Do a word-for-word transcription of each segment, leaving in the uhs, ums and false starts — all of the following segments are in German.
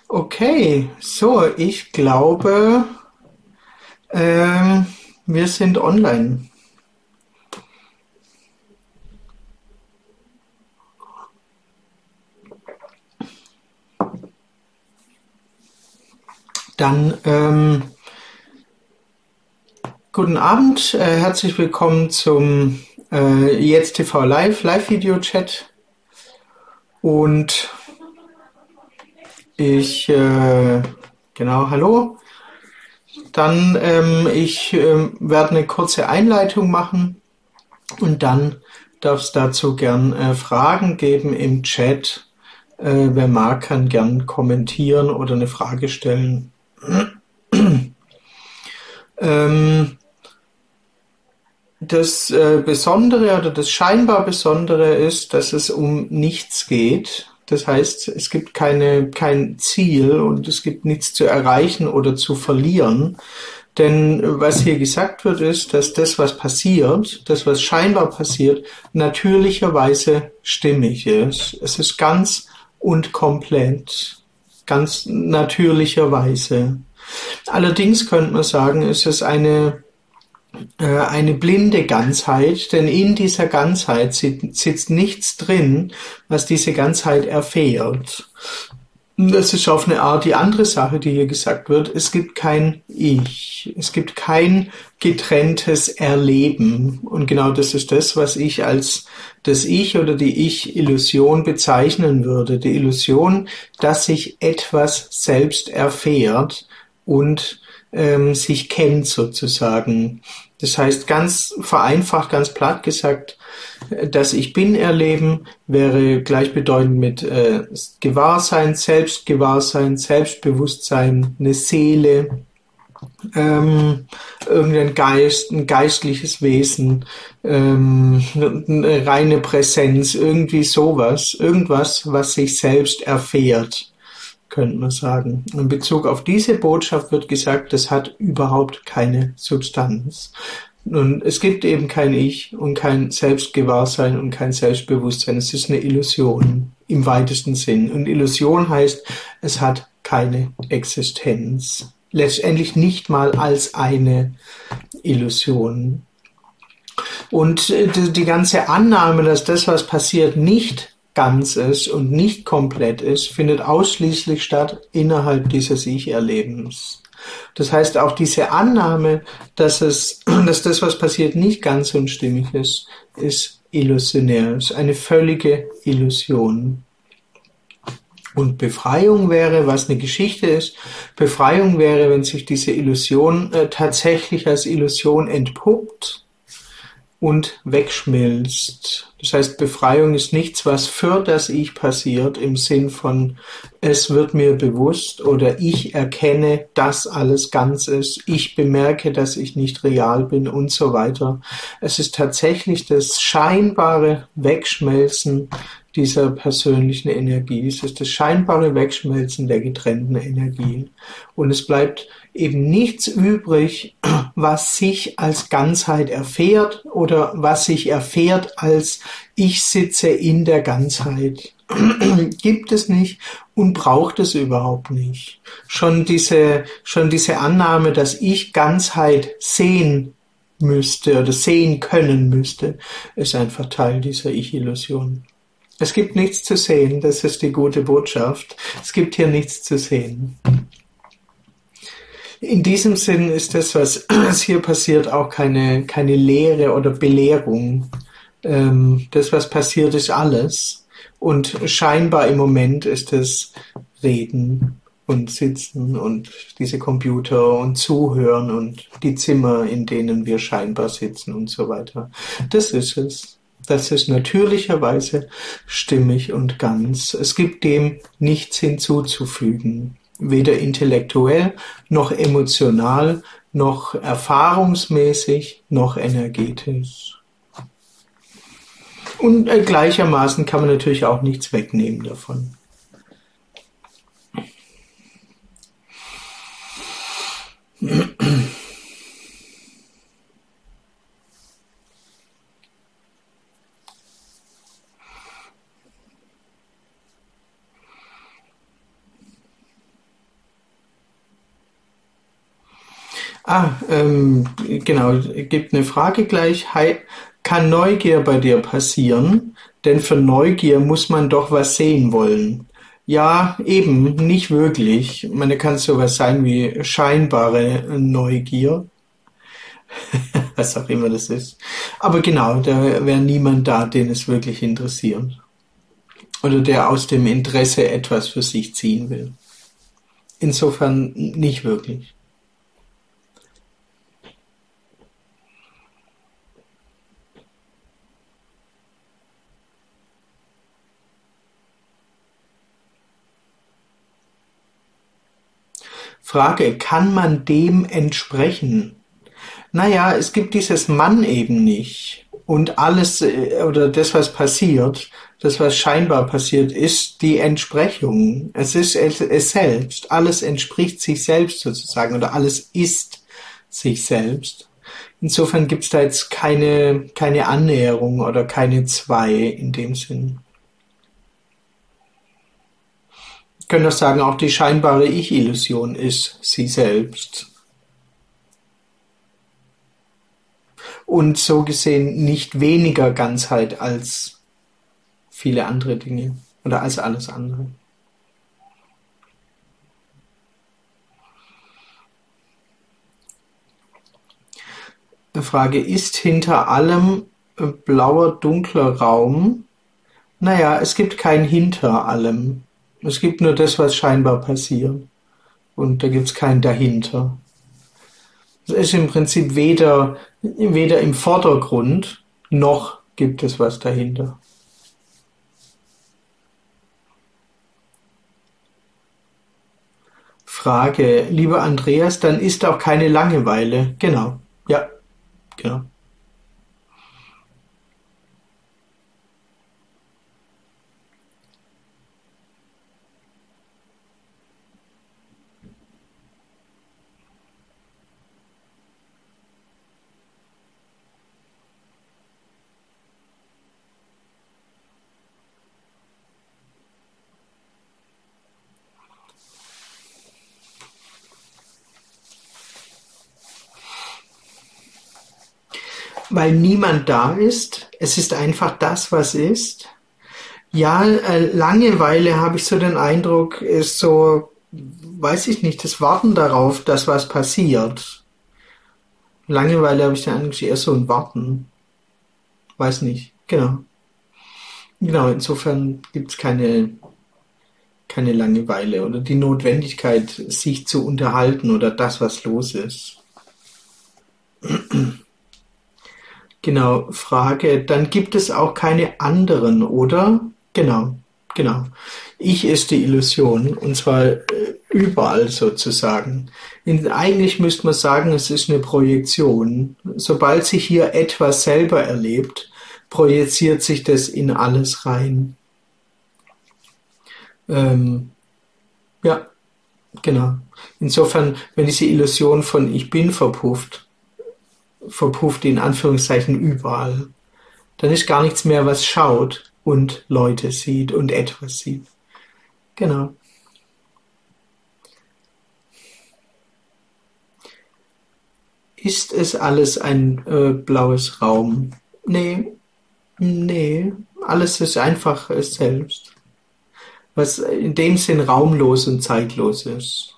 Okay, so, ich glaube, ähm, wir sind online. Dann ähm, guten Abend, äh, herzlich willkommen zum äh, Jetzt T V Live, Live-Video-Chat. Und ich, äh, genau, hallo. Dann, ähm, ich ähm, werde eine kurze Einleitung machen und dann darf es dazu gern äh, Fragen geben im Chat. Äh, wer mag, kann gern kommentieren oder eine Frage stellen. Ähm, das äh, Besondere oder das scheinbar Besondere ist, dass es um nichts geht. Das heißt, es gibt keine, kein Ziel und es gibt nichts zu erreichen oder zu verlieren. Denn was hier gesagt wird, ist, dass das, was passiert, das, was scheinbar passiert, natürlicherweise stimmig ist. Es ist ganz und komplett, ganz natürlicherweise. Allerdings könnte man sagen, ist es eine, äh, eine blinde Ganzheit, denn in dieser Ganzheit sitzt nichts drin, was diese Ganzheit erfährt. Das ist auf eine Art die andere Sache, die hier gesagt wird. Es gibt kein Ich. Es gibt kein getrenntes Erleben. Und genau das ist das, was ich als das Ich oder die Ich-Illusion bezeichnen würde. Die Illusion, dass sich etwas selbst erfährt und ähm, sich kennt sozusagen. Das heißt, ganz vereinfacht, ganz platt gesagt, das Ich Bin erleben wäre gleichbedeutend mit äh, Gewahrsein, Selbstgewahrsein, Selbstbewusstsein, eine Seele, ähm, irgendein Geist, ein geistliches Wesen, ähm, eine reine Präsenz, irgendwie sowas, irgendwas, was sich selbst erfährt, könnte man sagen. In Bezug auf diese Botschaft wird gesagt, das hat überhaupt keine Substanz. Und es gibt eben kein Ich und kein Selbstgewahrsein und kein Selbstbewusstsein. Es ist eine Illusion im weitesten Sinn. Und Illusion heißt, es hat keine Existenz. Letztendlich nicht mal als eine Illusion. Und die ganze Annahme, dass das, was passiert, nicht ganz ist und nicht komplett ist, findet ausschließlich statt innerhalb dieses Ich-Erlebens. Das heißt, auch diese Annahme, dass es, dass das, was passiert, nicht ganz und stimmig ist, ist illusionär, ist eine völlige Illusion. Und Befreiung wäre, was eine Geschichte ist, Befreiung wäre, wenn sich diese Illusion äh, tatsächlich als Illusion entpuppt und wegschmilzt. Das heißt, Befreiung ist nichts, was für das Ich passiert, im Sinn von, es wird mir bewusst oder ich erkenne, dass alles ganz ist, ich bemerke, dass ich nicht real bin und so weiter. Es ist tatsächlich das scheinbare Wegschmelzen dieser persönlichen Energie. Es ist das scheinbare Wegschmelzen der getrennten Energie. Und es bleibt eben nichts übrig, was sich als Ganzheit erfährt oder was sich erfährt als ich sitze in der Ganzheit. Gibt es nicht und braucht es überhaupt nicht. Schon diese, schon diese Annahme, dass ich Ganzheit sehen müsste oder sehen können müsste, ist einfach Teil dieser Ich-Illusion. Es gibt nichts zu sehen, das ist die gute Botschaft. Es gibt hier nichts zu sehen. In diesem Sinn ist das, was, was hier passiert, auch keine, keine Lehre oder Belehrung. Ähm, das, was passiert, ist alles. Und scheinbar im Moment ist es Reden und Sitzen und diese Computer und Zuhören und die Zimmer, in denen wir scheinbar sitzen und so weiter. Das ist es. Das ist natürlicherweise stimmig und ganz. Es gibt dem nichts hinzuzufügen. Weder intellektuell, noch emotional, noch erfahrungsmäßig, noch energetisch. Und äh, gleichermaßen kann man natürlich auch nichts wegnehmen davon. Ah, ähm, genau, gibt eine Frage gleich. Hi, kann Neugier bei dir passieren? Denn für Neugier muss man doch was sehen wollen. Ja, eben, nicht wirklich. Man kann sowas sein wie scheinbare Neugier, was auch immer das ist. Aber genau, da wäre niemand da, den es wirklich interessiert. Oder der aus dem Interesse etwas für sich ziehen will. Insofern nicht wirklich. Frage, kann man dem entsprechen? Naja, es gibt dieses Mann eben nicht. Und alles, äh, oder das, was passiert, das, was scheinbar passiert, ist die Entsprechung. Es ist es, es selbst. Alles entspricht sich selbst sozusagen, oder alles ist sich selbst. Insofern gibt es da jetzt keine, keine Annäherung oder keine zwei in dem Sinn. Wir können doch sagen, auch die scheinbare Ich-Illusion ist sie selbst. Und so gesehen nicht weniger Ganzheit als viele andere Dinge oder als alles andere. Die Frage, ist hinter allem äh, blauer, dunkler Raum? Naja, es gibt kein hinter allem. Es gibt nur das, was scheinbar passiert. Und da gibt es kein dahinter. Es ist im Prinzip weder, weder im Vordergrund, noch gibt es was dahinter. Frage, lieber Andreas, dann ist auch keine Langeweile. Genau. Ja, genau. Weil niemand da ist. Es ist einfach das, was ist. Ja, äh, Langeweile habe ich so den Eindruck, ist so, weiß ich nicht, das Warten darauf, dass was passiert. Langeweile habe ich den Eindruck, ist eher so ein Warten. Weiß nicht. Genau. Genau, insofern gibt es keine, keine Langeweile oder die Notwendigkeit, sich zu unterhalten oder das, was los ist. Genau, Frage. Dann gibt es auch keine anderen, oder? Genau, genau. Ich ist die Illusion, und zwar äh, überall sozusagen. In, eigentlich müsste man sagen, es ist eine Projektion. Sobald sich hier etwas selber erlebt, projiziert sich das in alles rein. Ähm, ja, genau. Insofern, wenn diese Illusion von Ich bin verpufft, verpufft in Anführungszeichen überall. Dann ist gar nichts mehr, was schaut und Leute sieht und etwas sieht. Genau. Ist es alles ein äh, blaues Raum? Nee, nee. Alles ist einfach es selbst. Was in dem Sinn raumlos und zeitlos ist.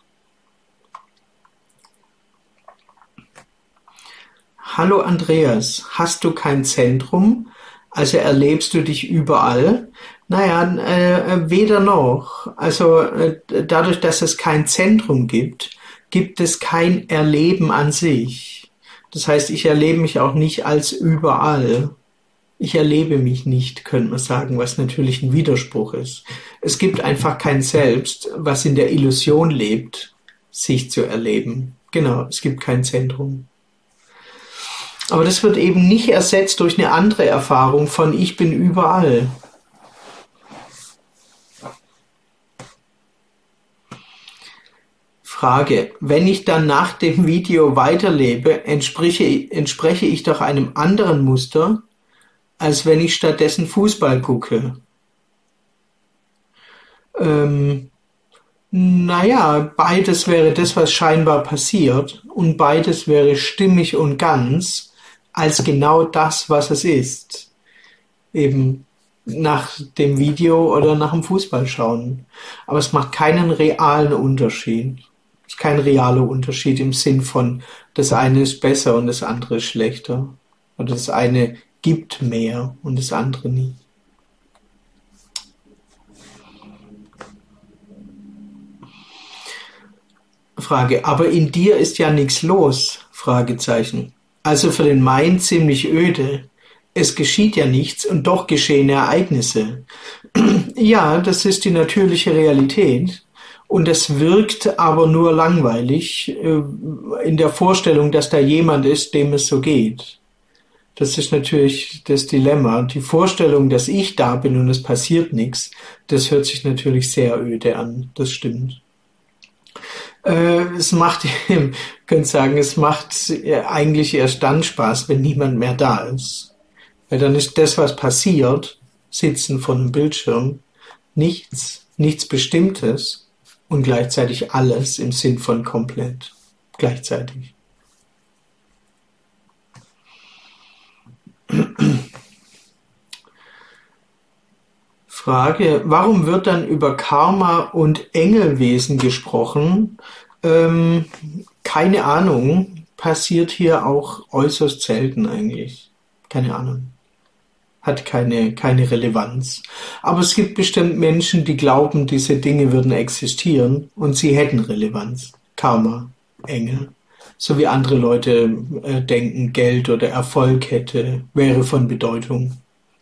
Hallo Andreas, hast du kein Zentrum? Also erlebst du dich überall? Naja, äh, weder noch. Also äh, dadurch, dass es kein Zentrum gibt, gibt es kein Erleben an sich. Das heißt, ich erlebe mich auch nicht als überall. Ich erlebe mich nicht, könnte man sagen, was natürlich ein Widerspruch ist. Es gibt einfach kein Selbst, was in der Illusion lebt, sich zu erleben. Genau, es gibt kein Zentrum. Aber das wird eben nicht ersetzt durch eine andere Erfahrung von ich bin überall. Frage, wenn ich dann nach dem Video weiterlebe, entspreche, entspreche ich doch einem anderen Muster, als wenn ich stattdessen Fußball gucke. Ähm, Naja, beides wäre das, was scheinbar passiert, und beides wäre stimmig und ganz als genau das, was es ist. Eben nach dem Video oder nach dem Fußball schauen. Aber es macht keinen realen Unterschied. Es ist kein realer Unterschied im Sinn von, das eine ist besser und das andere ist schlechter. Oder das eine gibt mehr und das andere nie. Frage, aber in dir ist ja nichts los? Fragezeichen. Also für den Mind ziemlich öde. Es geschieht ja nichts und doch geschehen Ereignisse. Ja, das ist die natürliche Realität. Und es wirkt aber nur langweilig äh, in der Vorstellung, dass da jemand ist, dem es so geht. Das ist natürlich das Dilemma. Die Vorstellung, dass ich da bin und es passiert nichts, das hört sich natürlich sehr öde an. Das stimmt. Äh, es macht, ich könnte sagen, es macht eigentlich erst dann Spaß, wenn niemand mehr da ist. Weil dann ist das, was passiert, Sitzen vor einem Bildschirm, nichts, nichts Bestimmtes und gleichzeitig alles im Sinn von komplett. Gleichzeitig. Frage, warum wird dann über Karma und Engelwesen gesprochen? Ähm, keine Ahnung, passiert hier auch äußerst selten eigentlich. Keine Ahnung. Hat keine, keine Relevanz. Aber es gibt bestimmt Menschen, die glauben, diese Dinge würden existieren und sie hätten Relevanz. Karma, Engel. So wie andere Leute äh, denken, Geld oder Erfolg hätte, wäre von Bedeutung.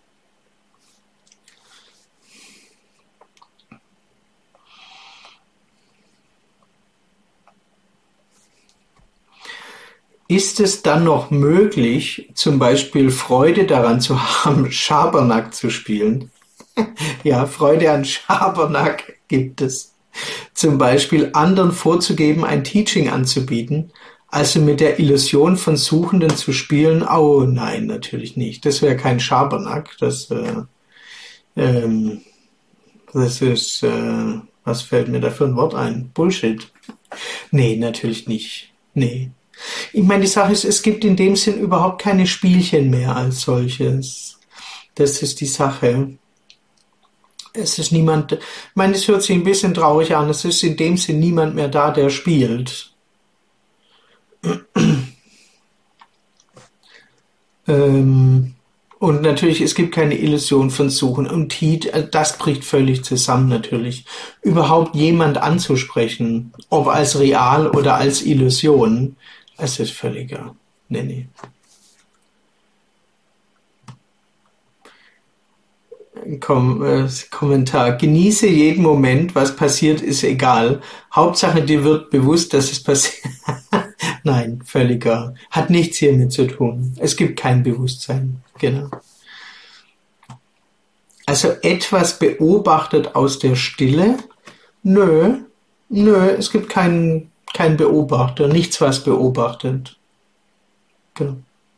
Ist es dann noch möglich, zum Beispiel Freude daran zu haben, Schabernack zu spielen? Ja, Freude an Schabernack gibt es. Zum Beispiel anderen vorzugeben, ein Teaching anzubieten, also mit der Illusion von Suchenden zu spielen. Oh nein, natürlich nicht. Das wäre kein Schabernack. Das, äh, ähm, das ist, äh, was fällt mir da für ein Wort ein? Bullshit. Nee, natürlich nicht. Nee. Ich meine, die Sache ist, es gibt in dem Sinn überhaupt keine Spielchen mehr als solches. Das ist die Sache. Es ist niemand, ich meine, es hört sich ein bisschen traurig an, es ist in dem Sinn niemand mehr da, der spielt. Ähm, und natürlich, es gibt keine Illusion von Suchen. Und Heat, das bricht völlig zusammen natürlich. Überhaupt jemand anzusprechen, ob als real oder als Illusion, es ist völliger. Nee, nee. Kom äh, Kommentar. Genieße jeden Moment, was passiert, ist egal. Hauptsache, dir wird bewusst, dass es passiert. Nein, völliger. Hat nichts hiermit zu tun. Es gibt kein Bewusstsein. Genau. Also etwas beobachtet aus der Stille? Nö. Nö, es gibt keinen kein Beobachter. Nichts, was beobachtet. Genau.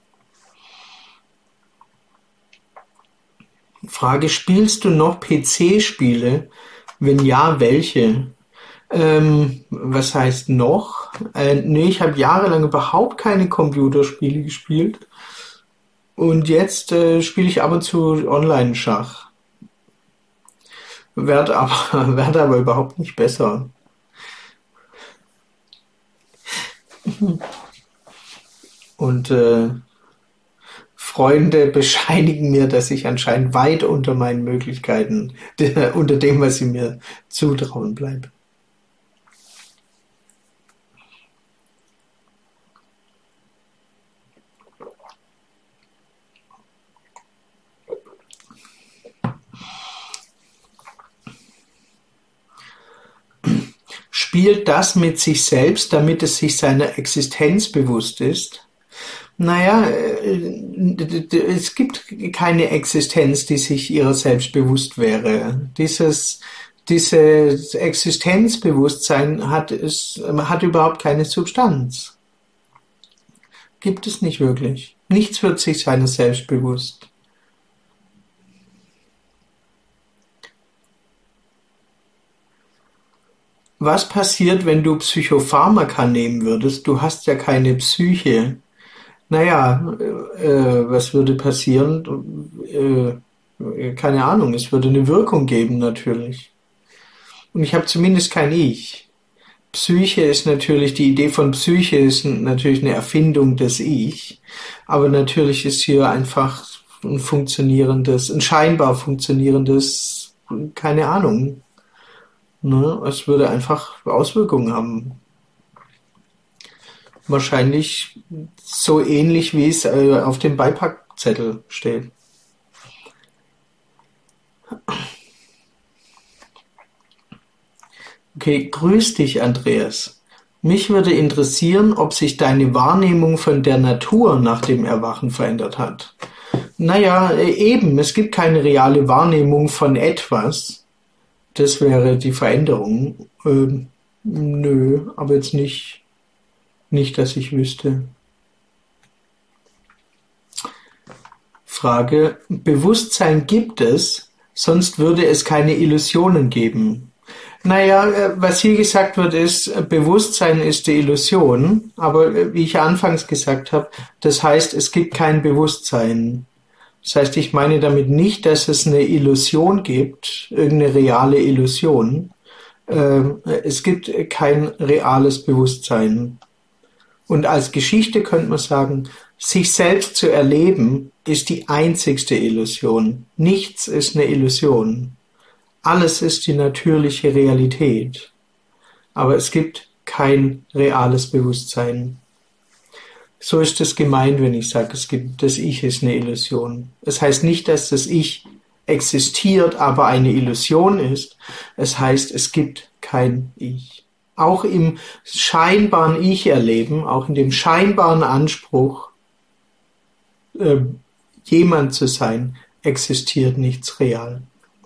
Frage, spielst du noch P C-Spiele? Wenn ja, welche? Ähm, was heißt noch? Äh, nee, ich habe jahrelang überhaupt keine Computerspiele gespielt. Und jetzt äh, spiele ich ab und zu Online-Schach. Werd aber, werd aber überhaupt nicht besser. Und äh, Freunde bescheinigen mir, dass ich anscheinend weit unter meinen Möglichkeiten, unter dem, was sie mir zutrauen, bleibe. Spielt das mit sich selbst, damit es sich seiner Existenz bewusst ist? Naja, es gibt keine Existenz, die sich ihrer selbst bewusst wäre. Dieses, dieses Existenzbewusstsein hat, es, hat überhaupt keine Substanz. Gibt es nicht wirklich. Nichts wird sich seiner selbst bewusst. Was passiert, wenn du Psychopharmaka nehmen würdest? Du hast ja keine Psyche. Naja, äh, was würde passieren? Äh, keine Ahnung, es würde eine Wirkung geben natürlich. Und ich habe zumindest kein Ich. Psyche ist natürlich, die Idee von Psyche ist natürlich eine Erfindung des Ich, aber natürlich ist hier einfach ein funktionierendes, ein scheinbar funktionierendes, keine Ahnung. Ne? Es würde einfach Auswirkungen haben. Wahrscheinlich so ähnlich, wie es äh, auf dem Beipackzettel steht. Okay, grüß dich, Andreas. Mich würde interessieren, ob sich deine Wahrnehmung von der Natur nach dem Erwachen verändert hat. Naja, eben, es gibt keine reale Wahrnehmung von etwas. Das wäre die Veränderung. Ähm, nö, aber jetzt nicht, nicht, dass ich wüsste. Frage, Bewusstsein gibt es, sonst würde es keine Illusionen geben. Naja, was hier gesagt wird, ist, Bewusstsein ist die Illusion, aber wie ich anfangs gesagt habe, das heißt, es gibt kein Bewusstsein. Das heißt, ich meine damit nicht, dass es eine Illusion gibt, irgendeine reale Illusion. Es gibt kein reales Bewusstsein. Und als Geschichte könnte man sagen, sich selbst zu erleben, ist die einzigste Illusion. Nichts ist eine Illusion. Alles ist die natürliche Realität. Aber es gibt kein reales Bewusstsein. So ist es gemeint, wenn ich sage, es gibt, das Ich ist eine Illusion. Es heißt nicht, dass das Ich existiert, aber eine Illusion ist. Es heißt, es gibt kein Ich. Auch im scheinbaren Ich-Erleben, auch in dem scheinbaren Anspruch, äh, jemand zu sein, existiert nichts real.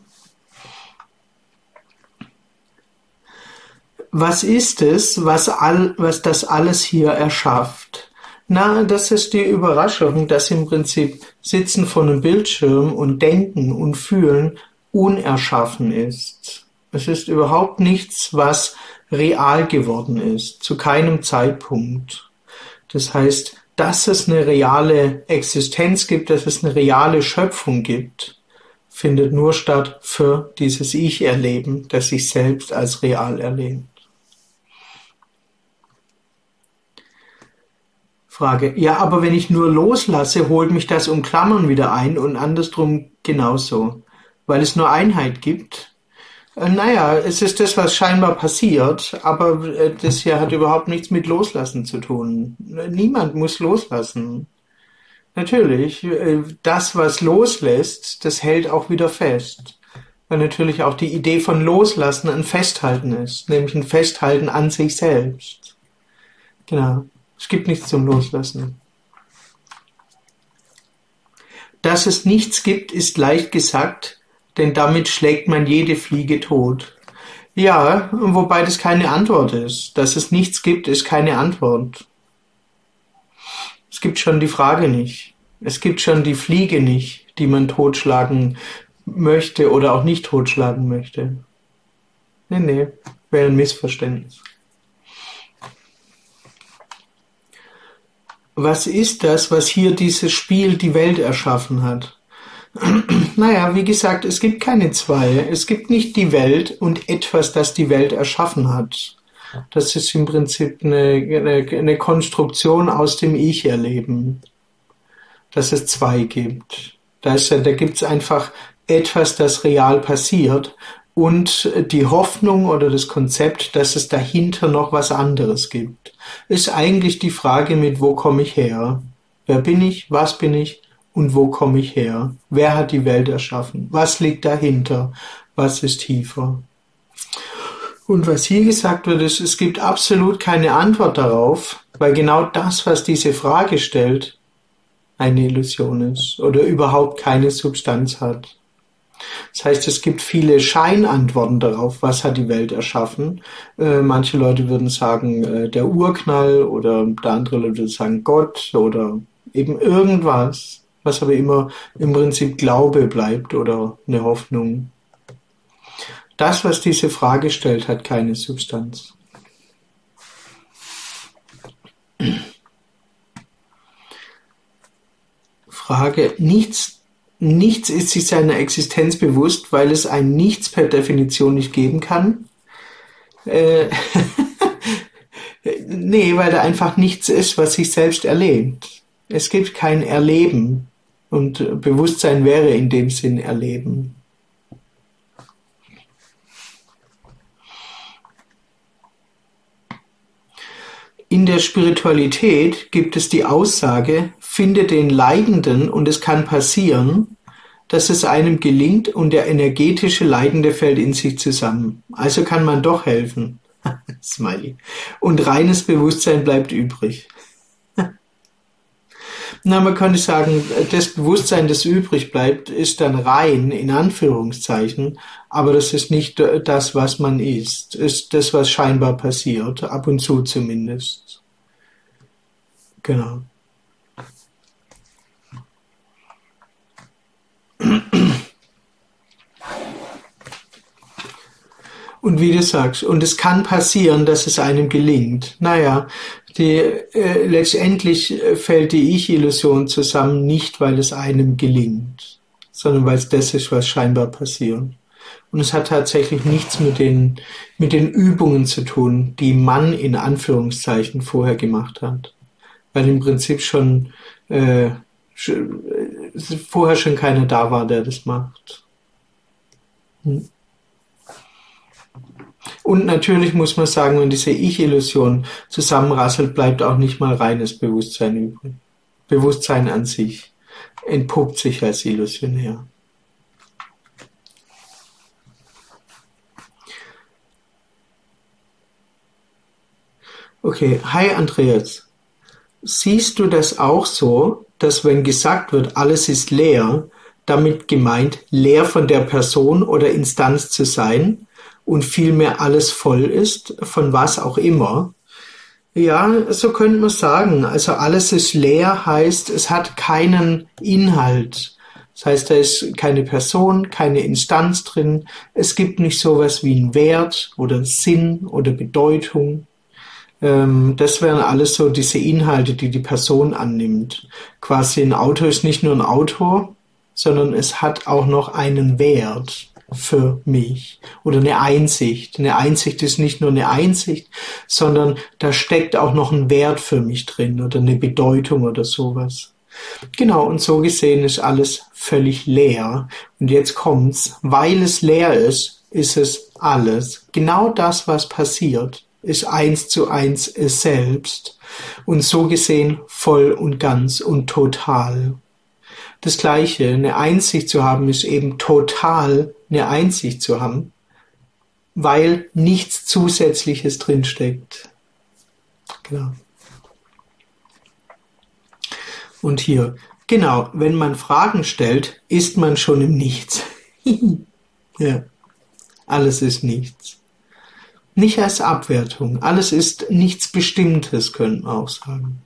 Was ist es, was, all, was das alles hier erschafft? Na, das ist die Überraschung, dass im Prinzip Sitzen vor einem Bildschirm und Denken und Fühlen unerschaffen ist. Es ist überhaupt nichts, was real geworden ist, zu keinem Zeitpunkt. Das heißt, dass es eine reale Existenz gibt, dass es eine reale Schöpfung gibt, findet nur statt für dieses Ich-Erleben, das sich selbst als real erlebt. Frage. Ja, aber wenn ich nur loslasse, holt mich das Umklammern wieder ein und andersrum genauso. Weil es nur Einheit gibt. Äh, naja, es ist das, was scheinbar passiert, aber äh, das hier hat überhaupt nichts mit Loslassen zu tun. Niemand muss loslassen. Natürlich, äh, das, was loslässt, das hält auch wieder fest. Weil natürlich auch die Idee von Loslassen ein Festhalten ist, nämlich ein Festhalten an sich selbst. Genau. Es gibt nichts zum Loslassen. Dass es nichts gibt, ist leicht gesagt, denn damit schlägt man jede Fliege tot. Ja, wobei das keine Antwort ist. Dass es nichts gibt, ist keine Antwort. Es gibt schon die Frage nicht. Es gibt schon die Fliege nicht, die man totschlagen möchte oder auch nicht totschlagen möchte. Nee, nee, wäre ein Missverständnis. Was ist das, was hier dieses Spiel die Welt erschaffen hat? Naja, wie gesagt, es gibt keine zwei. Es gibt nicht die Welt und etwas, das die Welt erschaffen hat. Das ist im Prinzip eine, eine, eine Konstruktion aus dem Ich-Erleben, dass es zwei gibt. Da, ist, da gibt es einfach etwas, das real passiert und die Hoffnung oder das Konzept, dass es dahinter noch was anderes gibt, ist eigentlich die Frage mit, wo komme ich her? Wer bin ich? Was bin ich? Und wo komme ich her? Wer hat die Welt erschaffen? Was liegt dahinter? Was ist tiefer? Und was hier gesagt wird, ist, es gibt absolut keine Antwort darauf, weil genau das, was diese Frage stellt, eine Illusion ist oder überhaupt keine Substanz hat. Das heißt, es gibt viele Scheinantworten darauf, was hat die Welt erschaffen. Äh, manche Leute würden sagen, äh, der Urknall oder der andere Leute würden sagen Gott oder eben irgendwas, was aber immer im Prinzip Glaube bleibt oder eine Hoffnung. Das, was diese Frage stellt, hat keine Substanz. Frage, nichts, nichts ist sich seiner Existenz bewusst, weil es ein Nichts per Definition nicht geben kann. Äh, nee, weil da einfach nichts ist, was sich selbst erlebt. Es gibt kein Erleben und Bewusstsein wäre in dem Sinn Erleben. In der Spiritualität gibt es die Aussage, finde den Leidenden und es kann passieren, dass es einem gelingt und der energetische Leidende fällt in sich zusammen. Also kann man doch helfen. Smiley. Und reines Bewusstsein bleibt übrig. Na, man könnte sagen, das Bewusstsein, das übrig bleibt, ist dann rein, in Anführungszeichen, aber das ist nicht das, was man ist. Ist das, was scheinbar passiert, ab und zu zumindest. Genau. Und wie du sagst, und es kann passieren, dass es einem gelingt. Naja, die, äh, letztendlich fällt die Ich-Illusion zusammen, nicht weil es einem gelingt, sondern weil es das ist, was scheinbar passiert. Und es hat tatsächlich nichts mit den, mit den Übungen zu tun, die man in Anführungszeichen vorher gemacht hat. Weil im Prinzip schon, äh, schon vorher schon keiner da war, der das macht. Hm. Und natürlich muss man sagen, wenn diese Ich-Illusion zusammenrasselt, bleibt auch nicht mal reines Bewusstsein übrig. Bewusstsein an sich entpuppt sich als illusionär. Okay, hi Andreas. Siehst du das auch so, dass wenn gesagt wird, alles ist leer, damit gemeint, leer von der Person oder Instanz zu sein? Und vielmehr alles voll ist, von was auch immer. Ja, so könnte man sagen. Also alles ist leer heißt, es hat keinen Inhalt. Das heißt, da ist keine Person, keine Instanz drin. Es gibt nicht sowas wie einen Wert oder Sinn oder Bedeutung. Das wären alles so diese Inhalte, die die Person annimmt. Quasi ein Auto ist nicht nur ein Auto, sondern es hat auch noch einen Wert für mich oder eine Einsicht. Eine Einsicht ist nicht nur eine Einsicht, sondern da steckt auch noch ein Wert für mich drin oder eine Bedeutung oder sowas. Genau, und so gesehen ist alles völlig leer. Und jetzt kommt's, weil es leer ist, ist es alles. Genau das, was passiert, ist eins zu eins es selbst. Und so gesehen voll und ganz und total. Das Gleiche, eine Einsicht zu haben, ist eben total eine Einsicht zu haben, weil nichts Zusätzliches drinsteckt. Genau. Und hier, genau, wenn man Fragen stellt, ist man schon im Nichts. Ja, alles ist nichts. Nicht als Abwertung, alles ist nichts Bestimmtes, könnte man auch sagen.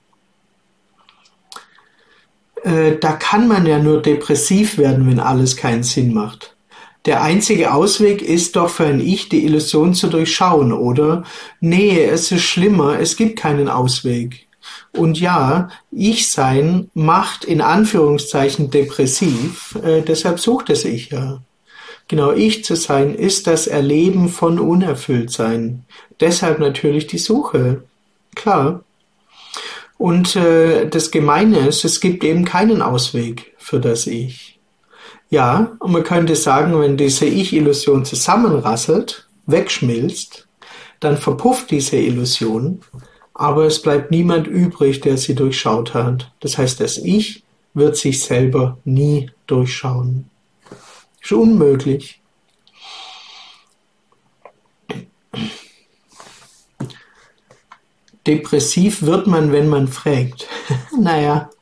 Äh, da kann man ja nur depressiv werden, wenn alles keinen Sinn macht. Der einzige Ausweg ist doch für ein Ich, die Illusion zu durchschauen, oder? Nee, es ist schlimmer, es gibt keinen Ausweg. Und ja, Ich-Sein macht in Anführungszeichen depressiv, äh, deshalb sucht es Ich ja. Genau, Ich zu sein ist das Erleben von Unerfülltsein. Deshalb natürlich die Suche. Klar. Und äh, das Gemeine ist, es gibt eben keinen Ausweg für das Ich. Ja, und man könnte sagen, wenn diese Ich-Illusion zusammenrasselt, wegschmilzt, dann verpufft diese Illusion, aber es bleibt niemand übrig, der sie durchschaut hat. Das heißt, das Ich wird sich selber nie durchschauen. Ist unmöglich. Depressiv wird man, wenn man fragt. Naja.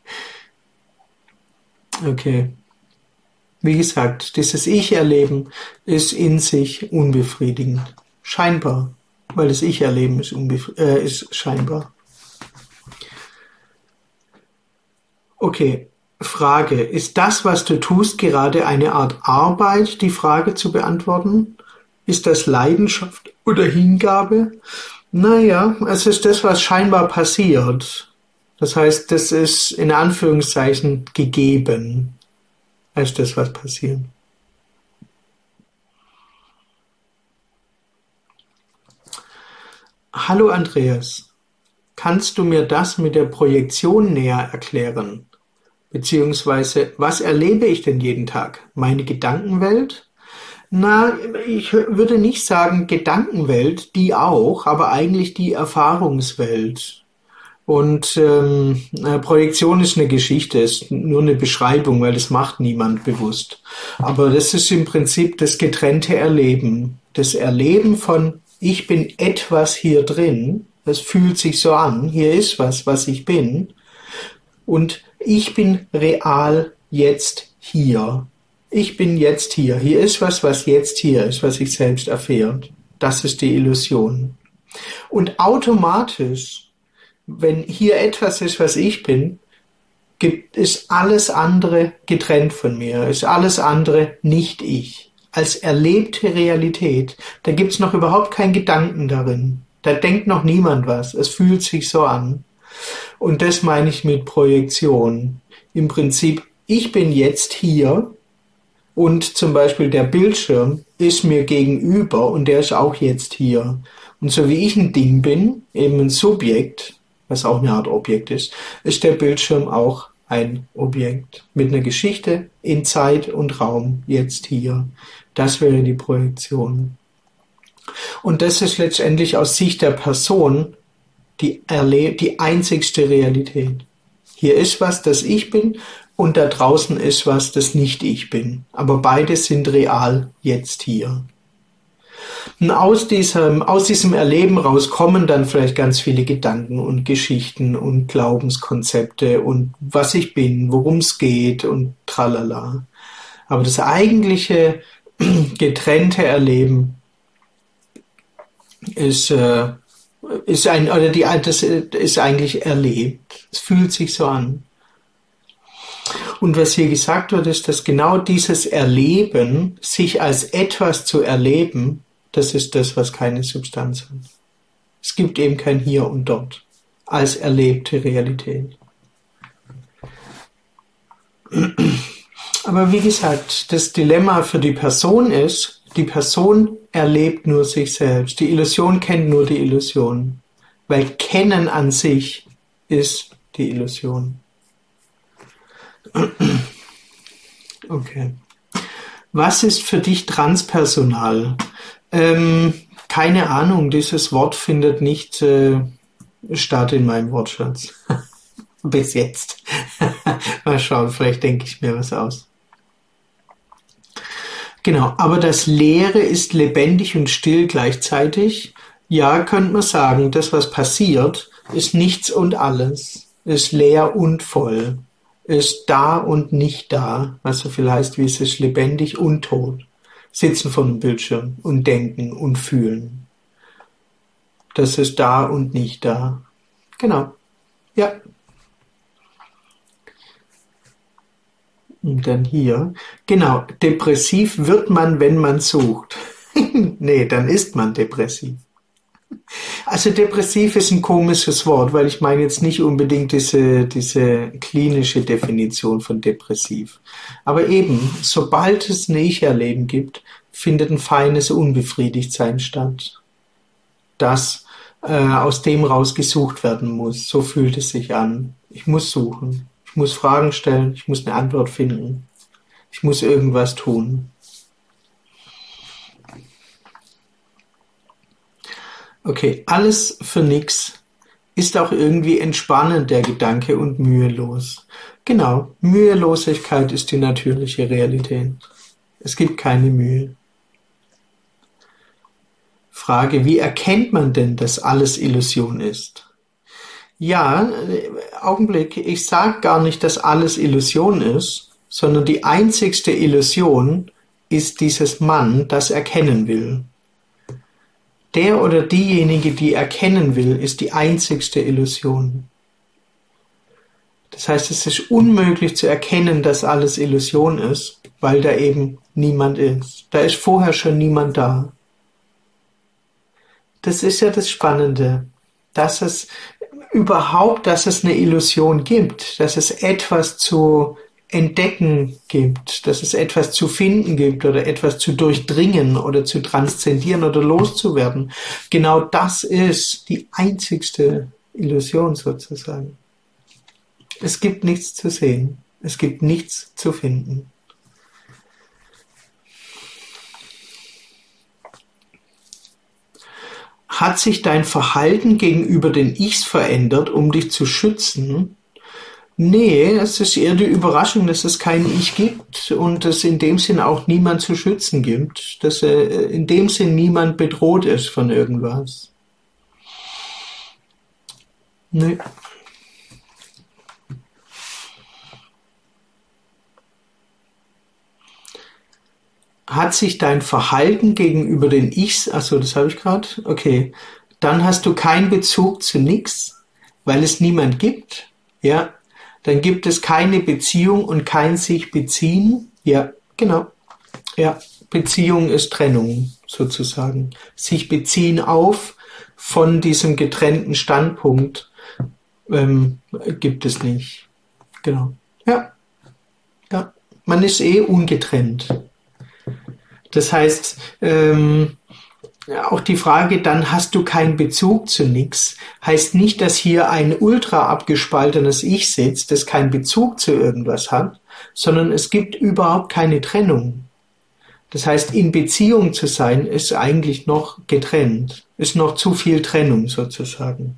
Okay. Wie gesagt, dieses Ich-Erleben ist in sich unbefriedigend. Scheinbar. Weil das Ich-Erleben ist, äh, ist scheinbar. Okay. Frage. Ist das, was du tust, gerade eine Art Arbeit, die Frage zu beantworten? Ist das Leidenschaft oder Hingabe? Naja, es ist das, was scheinbar passiert. Das heißt, das ist in Anführungszeichen gegeben, als das, was passiert. Hallo Andreas, kannst du mir das mit der Projektion näher erklären? Beziehungsweise, was erlebe ich denn jeden Tag? Meine Gedankenwelt? Na, ich würde nicht sagen Gedankenwelt, die auch, aber eigentlich die Erfahrungswelt. Und ähm, Projektion ist eine Geschichte, ist nur eine Beschreibung, weil das macht niemand bewusst. Aber das ist im Prinzip das getrennte Erleben. Das Erleben von, ich bin etwas hier drin, das fühlt sich so an, hier ist was, was ich bin. Und ich bin real jetzt hier. Ich bin jetzt hier. Hier ist was, was jetzt hier ist, was sich selbst erfährt. Das ist die Illusion. Und automatisch, wenn hier etwas ist, was ich bin, gibt es alles andere getrennt von mir, ist alles andere nicht ich. Als erlebte Realität, da gibt's noch überhaupt keinen Gedanken darin. Da denkt noch niemand was. Es fühlt sich so an. Und das meine ich mit Projektion. Im Prinzip, ich bin jetzt hier und zum Beispiel der Bildschirm ist mir gegenüber und der ist auch jetzt hier. Und so wie ich ein Ding bin, eben ein Subjekt, was auch eine Art Objekt ist, ist der Bildschirm auch ein Objekt mit einer Geschichte in Zeit und Raum, jetzt hier. Das wäre die Projektion. Und das ist letztendlich aus Sicht der Person die, erle- die einzigste Realität. Hier ist was, das ich bin, und da draußen ist was, das nicht ich bin. Aber beide sind real jetzt hier. Und aus diesem, aus diesem Erleben raus kommen dann vielleicht ganz viele Gedanken und Geschichten und Glaubenskonzepte und was ich bin, worum es geht und tralala. Aber das eigentliche getrennte Erleben ist, äh, ist ein, oder die, das ist eigentlich erlebt. Es fühlt sich so an. Und was hier gesagt wird, ist, dass genau dieses Erleben, sich als etwas zu erleben, das ist das, was keine Substanz hat. Es gibt eben kein Hier und Dort als erlebte Realität. Aber wie gesagt, das Dilemma für die Person ist, die Person erlebt nur sich selbst. Die Illusion kennt nur die Illusion. Weil Kennen an sich ist die Illusion. Okay. Was ist für dich transpersonal? Ähm, keine Ahnung, dieses Wort findet nicht äh, statt in meinem Wortschatz. Bis jetzt. Mal schauen, vielleicht denke ich mir was aus. Genau, aber das Leere ist lebendig und still gleichzeitig. Ja, könnte man sagen, das, was passiert, ist nichts und alles, ist leer und voll, ist da und nicht da, was so viel heißt, wie es ist lebendig und tot. Sitzen vor dem Bildschirm und denken und fühlen. Das ist da und nicht da. Genau, ja. Und dann hier, genau, depressiv wird man, wenn man sucht. Nee, dann ist man depressiv. Also depressiv ist ein komisches Wort, weil ich meine jetzt nicht unbedingt diese, diese klinische Definition von depressiv. Aber eben, sobald es ein Ich-Erleben gibt, findet ein feines Unbefriedigtsein statt, das äh, aus dem raus gesucht werden muss. So fühlt es sich an. Ich muss suchen. Ich muss Fragen stellen, ich muss eine Antwort finden. Ich muss irgendwas tun. Okay, alles für nix ist auch irgendwie entspannend, der Gedanke, und mühelos. Genau, Mühelosigkeit ist die natürliche Realität. Es gibt keine Mühe. Frage, wie erkennt man denn, dass alles Illusion ist? Ja, Augenblick, ich sage gar nicht, dass alles Illusion ist, sondern die einzigste Illusion ist dieses Mann, das erkennen will. Der oder diejenige, die erkennen will, ist die einzigste Illusion. Das heißt, es ist unmöglich zu erkennen, dass alles Illusion ist, weil da eben niemand ist. Da ist vorher schon niemand da. Das ist ja das Spannende, dass es überhaupt, dass es eine Illusion gibt, dass es etwas zu entdecken gibt, dass es etwas zu finden gibt oder etwas zu durchdringen oder zu transzendieren oder loszuwerden. Genau das ist die einzigste Illusion sozusagen. Es gibt nichts zu sehen, es gibt nichts zu finden. Hat sich dein Verhalten gegenüber den Ichs verändert, um dich zu schützen? Nee, es ist eher die Überraschung, dass es kein Ich gibt und es in dem Sinn auch niemand zu schützen gibt, dass äh, in dem Sinn niemand bedroht ist von irgendwas. Nee. Hat sich dein Verhalten gegenüber den Ichs, achso, das habe ich gerade, okay, dann hast du keinen Bezug zu nichts, weil es niemand gibt, ja, dann gibt es keine Beziehung und kein sich beziehen, ja, genau, ja, Beziehung ist Trennung sozusagen, sich beziehen auf von diesem getrennten Standpunkt ähm, gibt es nicht, genau, ja, ja, man ist eh ungetrennt. Das heißt, ähm, ja, auch die Frage, dann hast du keinen Bezug zu nichts, heißt nicht, dass hier ein ultra abgespaltenes Ich sitzt, das keinen Bezug zu irgendwas hat, sondern es gibt überhaupt keine Trennung. Das heißt, in Beziehung zu sein, ist eigentlich noch getrennt, ist noch zu viel Trennung sozusagen.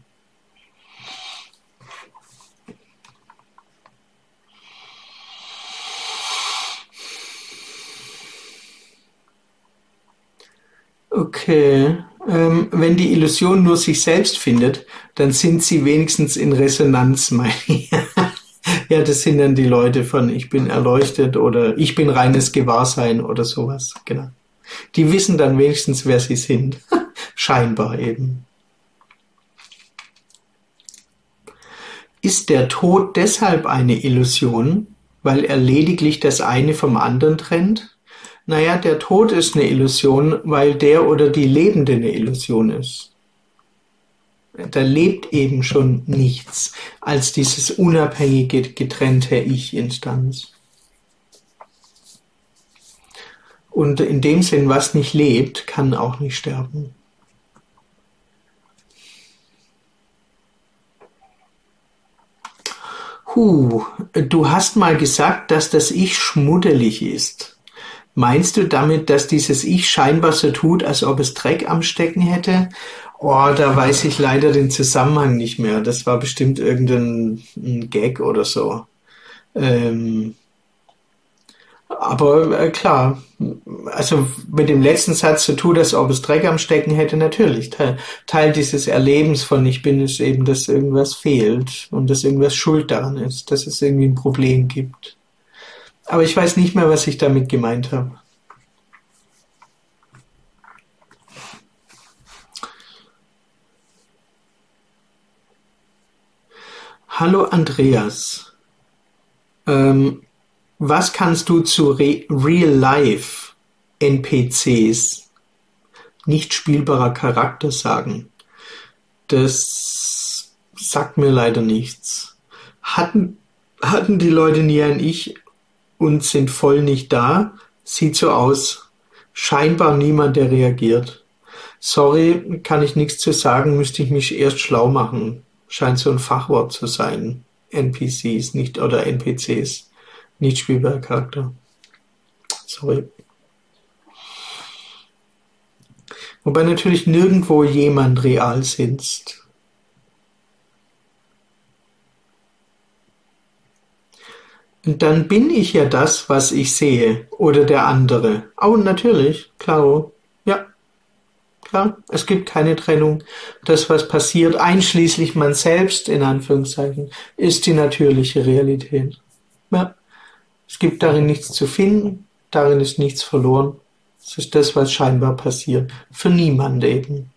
Okay, ähm, wenn die Illusion nur sich selbst findet, dann sind sie wenigstens in Resonanz, meine ich. Ja, das sind dann die Leute von ich bin erleuchtet oder ich bin reines Gewahrsein oder sowas, genau. Die wissen dann wenigstens, wer sie sind. Scheinbar eben. Ist der Tod deshalb eine Illusion, weil er lediglich das eine vom anderen trennt? Naja, der Tod ist eine Illusion, weil der oder die Lebende eine Illusion ist. Da lebt eben schon nichts als dieses unabhängige, getrennte Ich-Instanz. Und in dem Sinn, was nicht lebt, kann auch nicht sterben. Huh, du hast mal gesagt, dass das Ich schmuddelig ist. Meinst du damit, dass dieses Ich scheinbar so tut, als ob es Dreck am Stecken hätte? Oh, da weiß ich leider den Zusammenhang nicht mehr. Das war bestimmt irgendein ein Gag oder so. Ähm, aber äh, klar, also mit dem letzten Satz so tut, als ob es Dreck am Stecken hätte, natürlich. Teil, Teil dieses Erlebens von ich bin ist eben, dass irgendwas fehlt und dass irgendwas schuld daran ist, dass es irgendwie ein Problem gibt. Aber ich weiß nicht mehr, was ich damit gemeint habe. Hallo Andreas, ähm, was kannst du zu Re Real-Life N P Cs, nicht spielbarer Charakter, sagen? Das sagt mir leider nichts. Hatten, hatten die Leute nie ein Ich und sind voll nicht da? Sieht so aus. Scheinbar niemand, der reagiert. Sorry, kann ich nichts zu sagen, müsste ich mich erst schlau machen. Scheint so ein Fachwort zu sein. N P Cs, nicht, oder N P Cs, nicht spielbarer Charakter. Sorry. Wobei natürlich nirgendwo jemand real sitzt. Und dann bin ich ja das, was ich sehe, oder der andere. Oh, natürlich, klar. Ja, klar. Es gibt keine Trennung. Das, was passiert, einschließlich man selbst, in Anführungszeichen, ist die natürliche Realität. Ja, es gibt darin nichts zu finden, darin ist nichts verloren. Es ist das, was scheinbar passiert. Für niemand eben.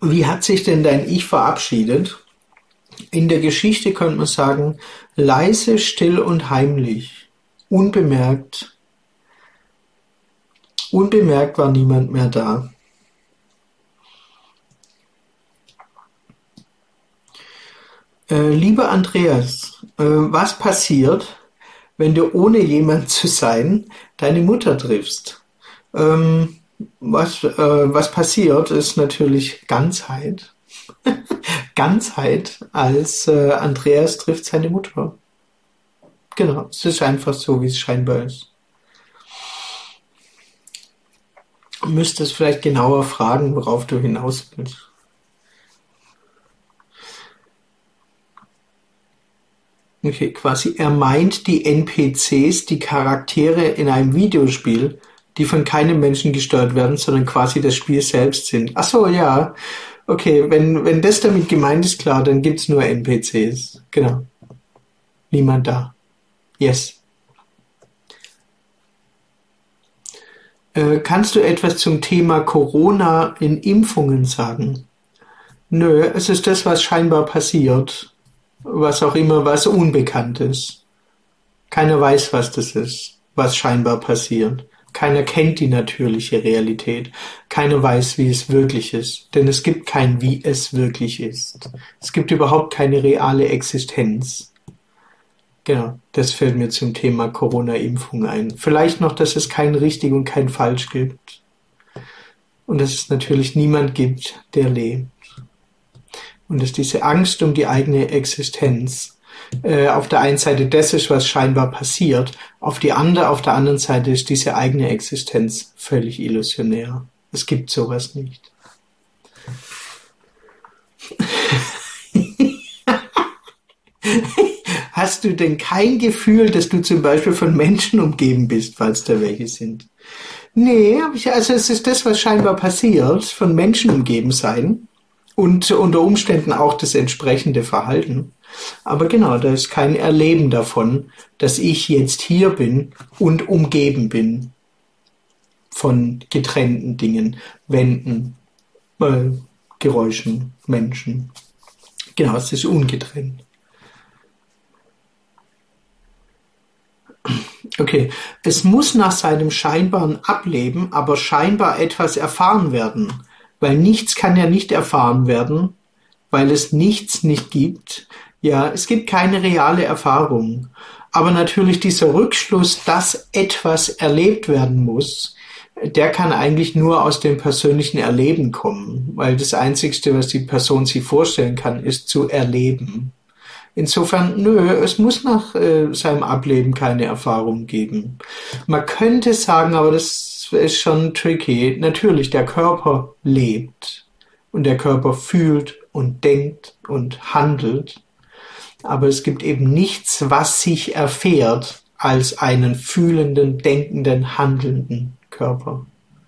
Wie hat sich denn dein Ich verabschiedet? In der Geschichte könnte man sagen, leise, still und heimlich, unbemerkt. Unbemerkt war niemand mehr da. Äh, lieber Andreas, äh, was passiert, wenn du ohne jemand zu sein deine Mutter triffst? Ähm, was, äh, was passiert, ist natürlich Ganzheit. Ganzheit als äh, Andreas trifft seine Mutter. Genau, es ist einfach so, wie es scheinbar ist. Du müsstest vielleicht genauer fragen, worauf du hinaus willst. Okay, quasi, er meint die N P Cs, die Charaktere in einem Videospiel, die von keinem Menschen gesteuert werden, sondern quasi das Spiel selbst sind. Ach so, ja. Okay, wenn, wenn das damit gemeint ist, klar, dann gibt's nur N P Cs. Genau. Niemand da. Yes. Äh, kannst du etwas zum Thema Corona in Impfungen sagen? Nö, es ist das, was scheinbar passiert. Was auch immer, was unbekannt ist. Keiner weiß, was das ist, was scheinbar passiert. Keiner kennt die natürliche Realität. Keiner weiß, wie es wirklich ist. Denn es gibt kein wie es wirklich ist. Es gibt überhaupt keine reale Existenz. Genau, das fällt mir zum Thema Corona-Impfung ein. Vielleicht noch, dass es kein richtig und kein falsch gibt. Und dass es natürlich niemand gibt, der lebt. Und dass diese Angst um die eigene Existenz äh, auf der einen Seite das ist, was scheinbar passiert, auf die andere, auf der anderen Seite ist diese eigene Existenz völlig illusionär. Es gibt sowas nicht. Hast du denn kein Gefühl, dass du zum Beispiel von Menschen umgeben bist, falls da welche sind? Nee, also es ist das, was scheinbar passiert, von Menschen umgeben sein. Und unter Umständen auch das entsprechende Verhalten. Aber genau, da ist kein Erleben davon, dass ich jetzt hier bin und umgeben bin von getrennten Dingen, Wänden, äh, Geräuschen, Menschen. Genau, es ist ungetrennt. Okay, es muss nach seinem scheinbaren Ableben aber scheinbar etwas erfahren werden. Weil nichts kann ja nicht erfahren werden, weil es nichts nicht gibt. Ja, es gibt keine reale Erfahrung. Aber natürlich dieser Rückschluss, dass etwas erlebt werden muss, der kann eigentlich nur aus dem persönlichen Erleben kommen. Weil das Einzigste, was die Person sich vorstellen kann, ist zu erleben. Insofern, nö, es muss nach äh, seinem Ableben keine Erfahrung geben. Man könnte sagen, aber das ist schon tricky. Natürlich, der Körper lebt und der Körper fühlt und denkt und handelt, aber es gibt eben nichts, was sich erfährt als einen fühlenden, denkenden, handelnden Körper.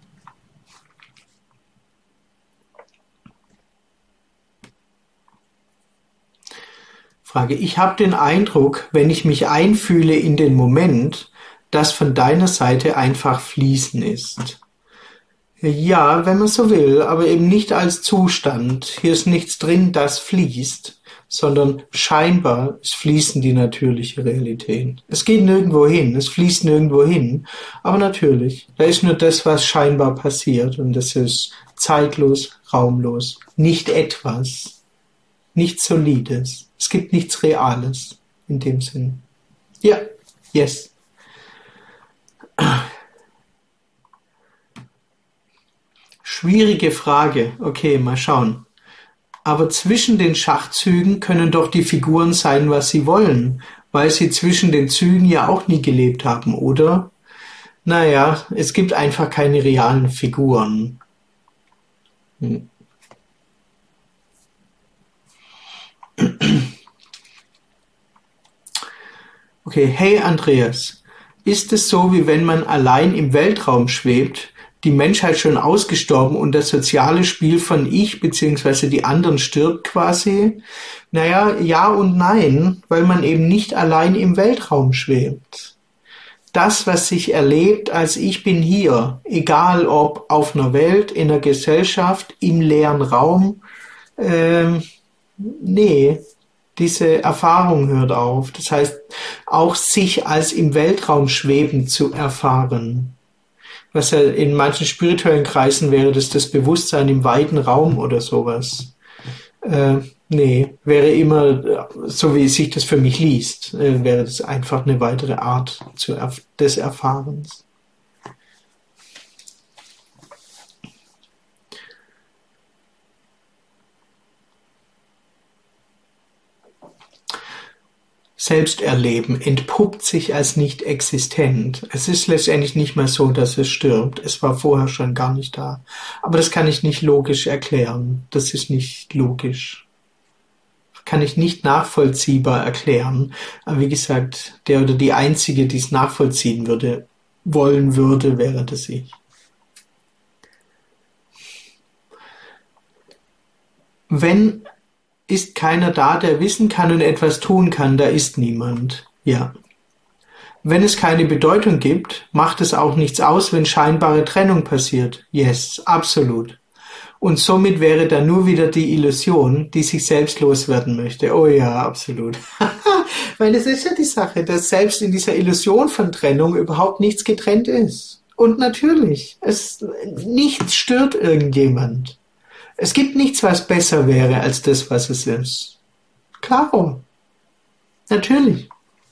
Frage, ich habe den Eindruck, wenn ich mich einfühle in den Moment, dass von deiner Seite einfach Fließen ist. Ja, wenn man so will, aber eben nicht als Zustand. Hier ist nichts drin, das fließt, sondern scheinbar ist Fließen die natürliche Realität. Es geht nirgendwo hin, es fließt nirgendwo hin, aber natürlich, da ist nur das, was scheinbar passiert und das ist zeitlos, raumlos, nicht etwas, nichts Solides. Es gibt nichts Reales in dem Sinn. Ja, yes. Schwierige Frage. Okay, mal schauen. Aber zwischen den Schachzügen können doch die Figuren sein, was sie wollen, weil sie zwischen den Zügen ja auch nie gelebt haben, oder? Naja, es gibt einfach keine realen Figuren. Hm. Okay, hey Andreas, ist es so, wie wenn man allein im Weltraum schwebt, die Menschheit schon ausgestorben und das soziale Spiel von ich bzw. die anderen stirbt quasi? Naja, ja und nein, weil man eben nicht allein im Weltraum schwebt. das, was sich erlebt als ich bin hier, egal ob auf einer Welt, in einer Gesellschaft, im leeren Raum, ähm, nee, diese Erfahrung hört auf. Das heißt, auch sich als im Weltraum schweben zu erfahren. Was ja in manchen spirituellen Kreisen wäre, das das Bewusstsein im weiten Raum oder sowas. Äh, nee, wäre immer, so wie sich das für mich liest, äh, wäre das einfach eine weitere Art zu erf- des Erfahrens. Selbsterleben entpuppt sich als nicht existent. Es ist letztendlich nicht mehr so, dass es stirbt. Es war vorher schon gar nicht da. Aber das kann ich nicht logisch erklären. Das ist nicht logisch. Kann ich nicht nachvollziehbar erklären. Aber wie gesagt, der oder die Einzige, die es nachvollziehen würde, wollen würde, wäre das ich. Wenn ist keiner da, der wissen kann und etwas tun kann, da ist niemand. Ja. Wenn es keine Bedeutung gibt, macht es auch nichts aus, wenn scheinbare Trennung passiert. Yes, absolut. Und somit wäre da nur wieder die Illusion, die sich selbst loswerden möchte. Oh ja, absolut. Weil es ist ja die Sache, dass selbst in dieser Illusion von Trennung überhaupt nichts getrennt ist. Und natürlich, es, nichts stört irgendjemand. Es gibt nichts, was besser wäre als das, was es ist. Klaro. Natürlich.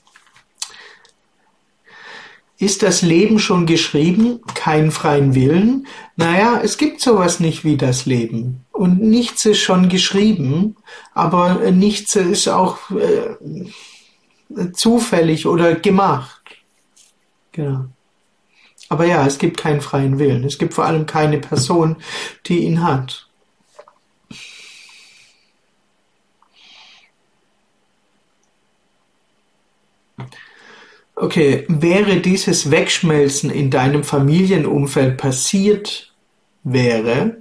Ist das Leben schon geschrieben? Keinen freien Willen? Naja, es gibt sowas nicht wie das Leben. Und nichts ist schon geschrieben, aber nichts ist auch äh, zufällig oder gemacht. Genau. Aber ja, es gibt keinen freien Willen. Es gibt vor allem keine Person, die ihn hat. Okay, wäre dieses Wegschmelzen in deinem Familienumfeld passiert wäre,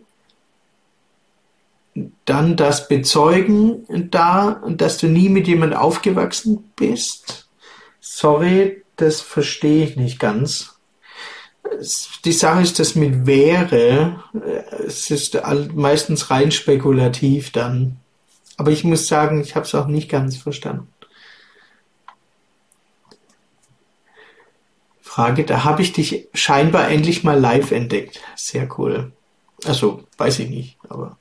dann das Bezeugen da, dass du nie mit jemand aufgewachsen bist? Sorry, das verstehe ich nicht ganz. Die Sache ist, das mit wäre, es ist meistens rein spekulativ dann. Aber ich muss sagen, ich habe es auch nicht ganz verstanden. Frage, da habe ich dich scheinbar endlich mal live entdeckt. Sehr cool. Also, weiß ich nicht, aber.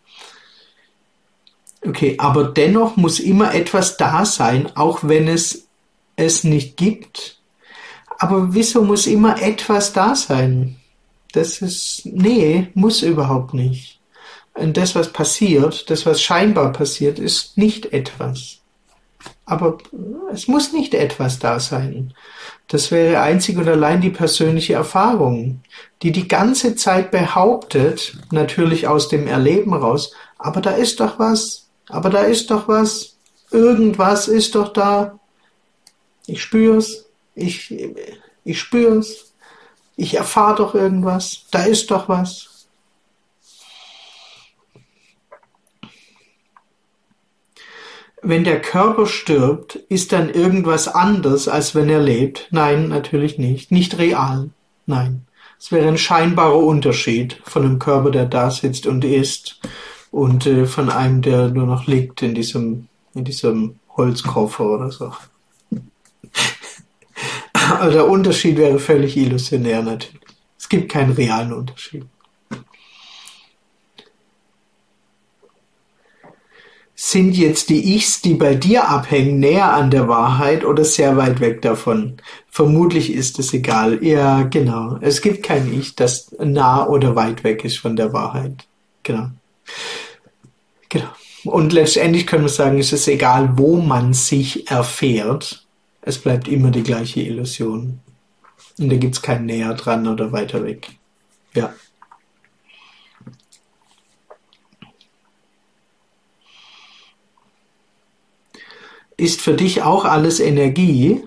Okay, aber dennoch muss immer etwas da sein, auch wenn es es nicht gibt. Aber wieso muss immer etwas da sein? Das ist, nee, muss überhaupt nicht. Und das, was passiert, das, was scheinbar passiert, ist nicht etwas. Aber es muss nicht etwas da sein. Das wäre einzig und allein die persönliche Erfahrung, die die ganze Zeit behauptet, natürlich aus dem Erleben raus, aber da ist doch was, aber da ist doch was, irgendwas ist doch da. Ich spür's, ich, ich spür's, ich erfahre doch irgendwas, da ist doch was. Wenn der Körper stirbt, ist dann irgendwas anders, als wenn er lebt? Nein, natürlich nicht. Nicht real. Nein. Es wäre ein scheinbarer Unterschied von einem Körper, der da sitzt und isst, und äh, von einem, der nur noch liegt in diesem, in diesem Holzkoffer oder so. Aber der Unterschied wäre völlig illusionär natürlich. Es gibt keinen realen Unterschied. Sind jetzt die Ichs, die bei dir abhängen, näher an der Wahrheit oder sehr weit weg davon? Vermutlich ist es egal. Ja, genau. Es gibt kein Ich, das nah oder weit weg ist von der Wahrheit. Genau. Genau. Und letztendlich können wir sagen, es ist egal, wo man sich erfährt. Es bleibt immer die gleiche Illusion. Und da gibt es kein näher dran oder weiter weg. Ja. Ist für dich auch alles Energie?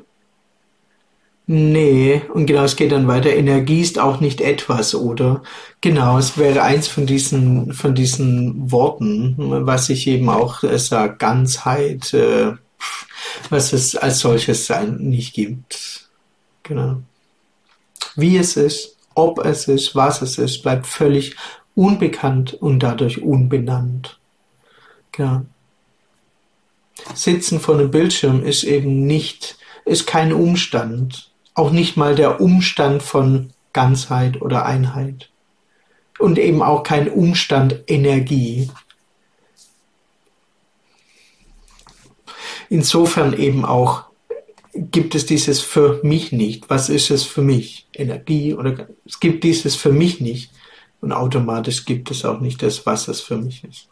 Nee, und genau, es geht dann weiter. Energie ist auch nicht etwas, oder? Genau, es wäre eins von diesen, von diesen Worten, was ich eben auch äh, sage, Ganzheit, äh, was es als solches sein nicht gibt. Genau. Wie es ist, ob es ist, was es ist, bleibt völlig unbekannt und dadurch unbenannt. Genau. Sitzen vor einem Bildschirm ist eben nicht, ist kein Umstand. Auch nicht mal der Umstand von Ganzheit oder Einheit. Und eben auch kein Umstand Energie. Insofern eben auch gibt es dieses für mich nicht. Was ist es für mich? Energie oder es gibt dieses für mich nicht. Und automatisch gibt es auch nicht das, was es für mich ist.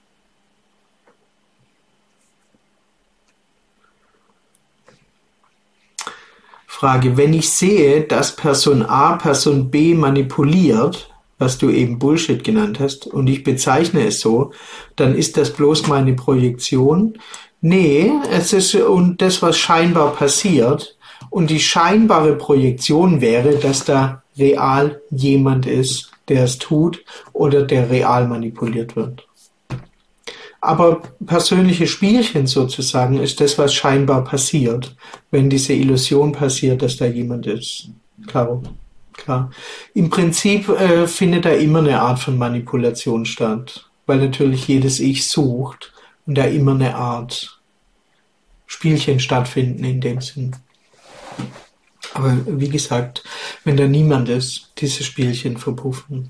Frage, wenn ich sehe, dass Person A Person B manipuliert, was du eben Bullshit genannt hast, und ich bezeichne es so, dann ist das bloß meine Projektion. Nee, es ist und das, was scheinbar passiert. Und die scheinbare Projektion wäre, dass da real jemand ist, der es tut oder der real manipuliert wird. Aber persönliche Spielchen sozusagen ist das, was scheinbar passiert, wenn diese Illusion passiert, dass da jemand ist. Klar, klar. Im Prinzip äh, findet da immer eine Art von Manipulation statt, weil natürlich jedes Ich sucht und da immer eine Art Spielchen stattfinden in dem Sinn. Aber wie gesagt, wenn da niemand ist, diese Spielchen verpuffen.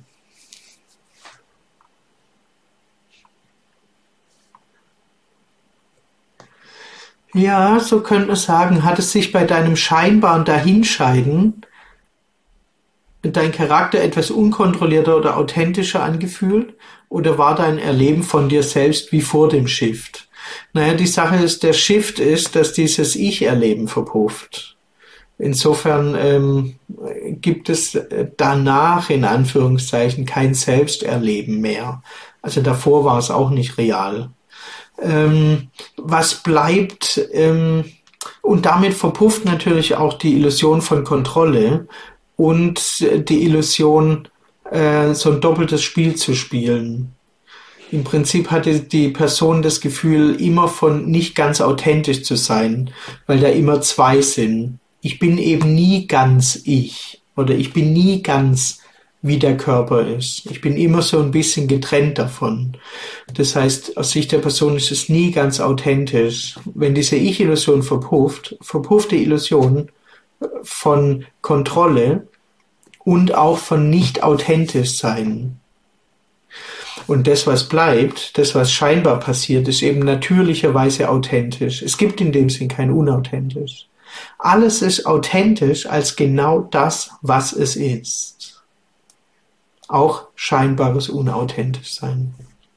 Ja, so könnte man sagen, hat es sich bei deinem scheinbaren Dahinscheiden dein Charakter etwas unkontrollierter oder authentischer angefühlt? Oder war dein Erleben von dir selbst wie vor dem Shift? Naja, die Sache ist, der Shift ist, dass dieses Ich-Erleben verpufft. Insofern ähm, gibt es danach in Anführungszeichen kein Selbsterleben mehr. Also davor war es auch nicht real. Ähm, was bleibt, ähm, und damit verpufft natürlich auch die Illusion von Kontrolle und die Illusion, äh, so ein doppeltes Spiel zu spielen. Im Prinzip hatte die Person das Gefühl, immer von nicht ganz authentisch zu sein, weil da immer zwei sind. Ich bin eben nie ganz ich oder ich bin nie ganz wie der Körper ist. Ich bin immer so ein bisschen getrennt davon. Das heißt, aus Sicht der Person ist es nie ganz authentisch. Wenn diese Ich-Illusion verpufft, verpufft die Illusion von Kontrolle und auch von nicht authentisch sein. Und das, was bleibt, das, was scheinbar passiert, ist eben natürlicherweise authentisch. Es gibt in dem Sinn kein unauthentisch. Alles ist authentisch als genau das, was es ist. Auch scheinbares unauthentisch sein.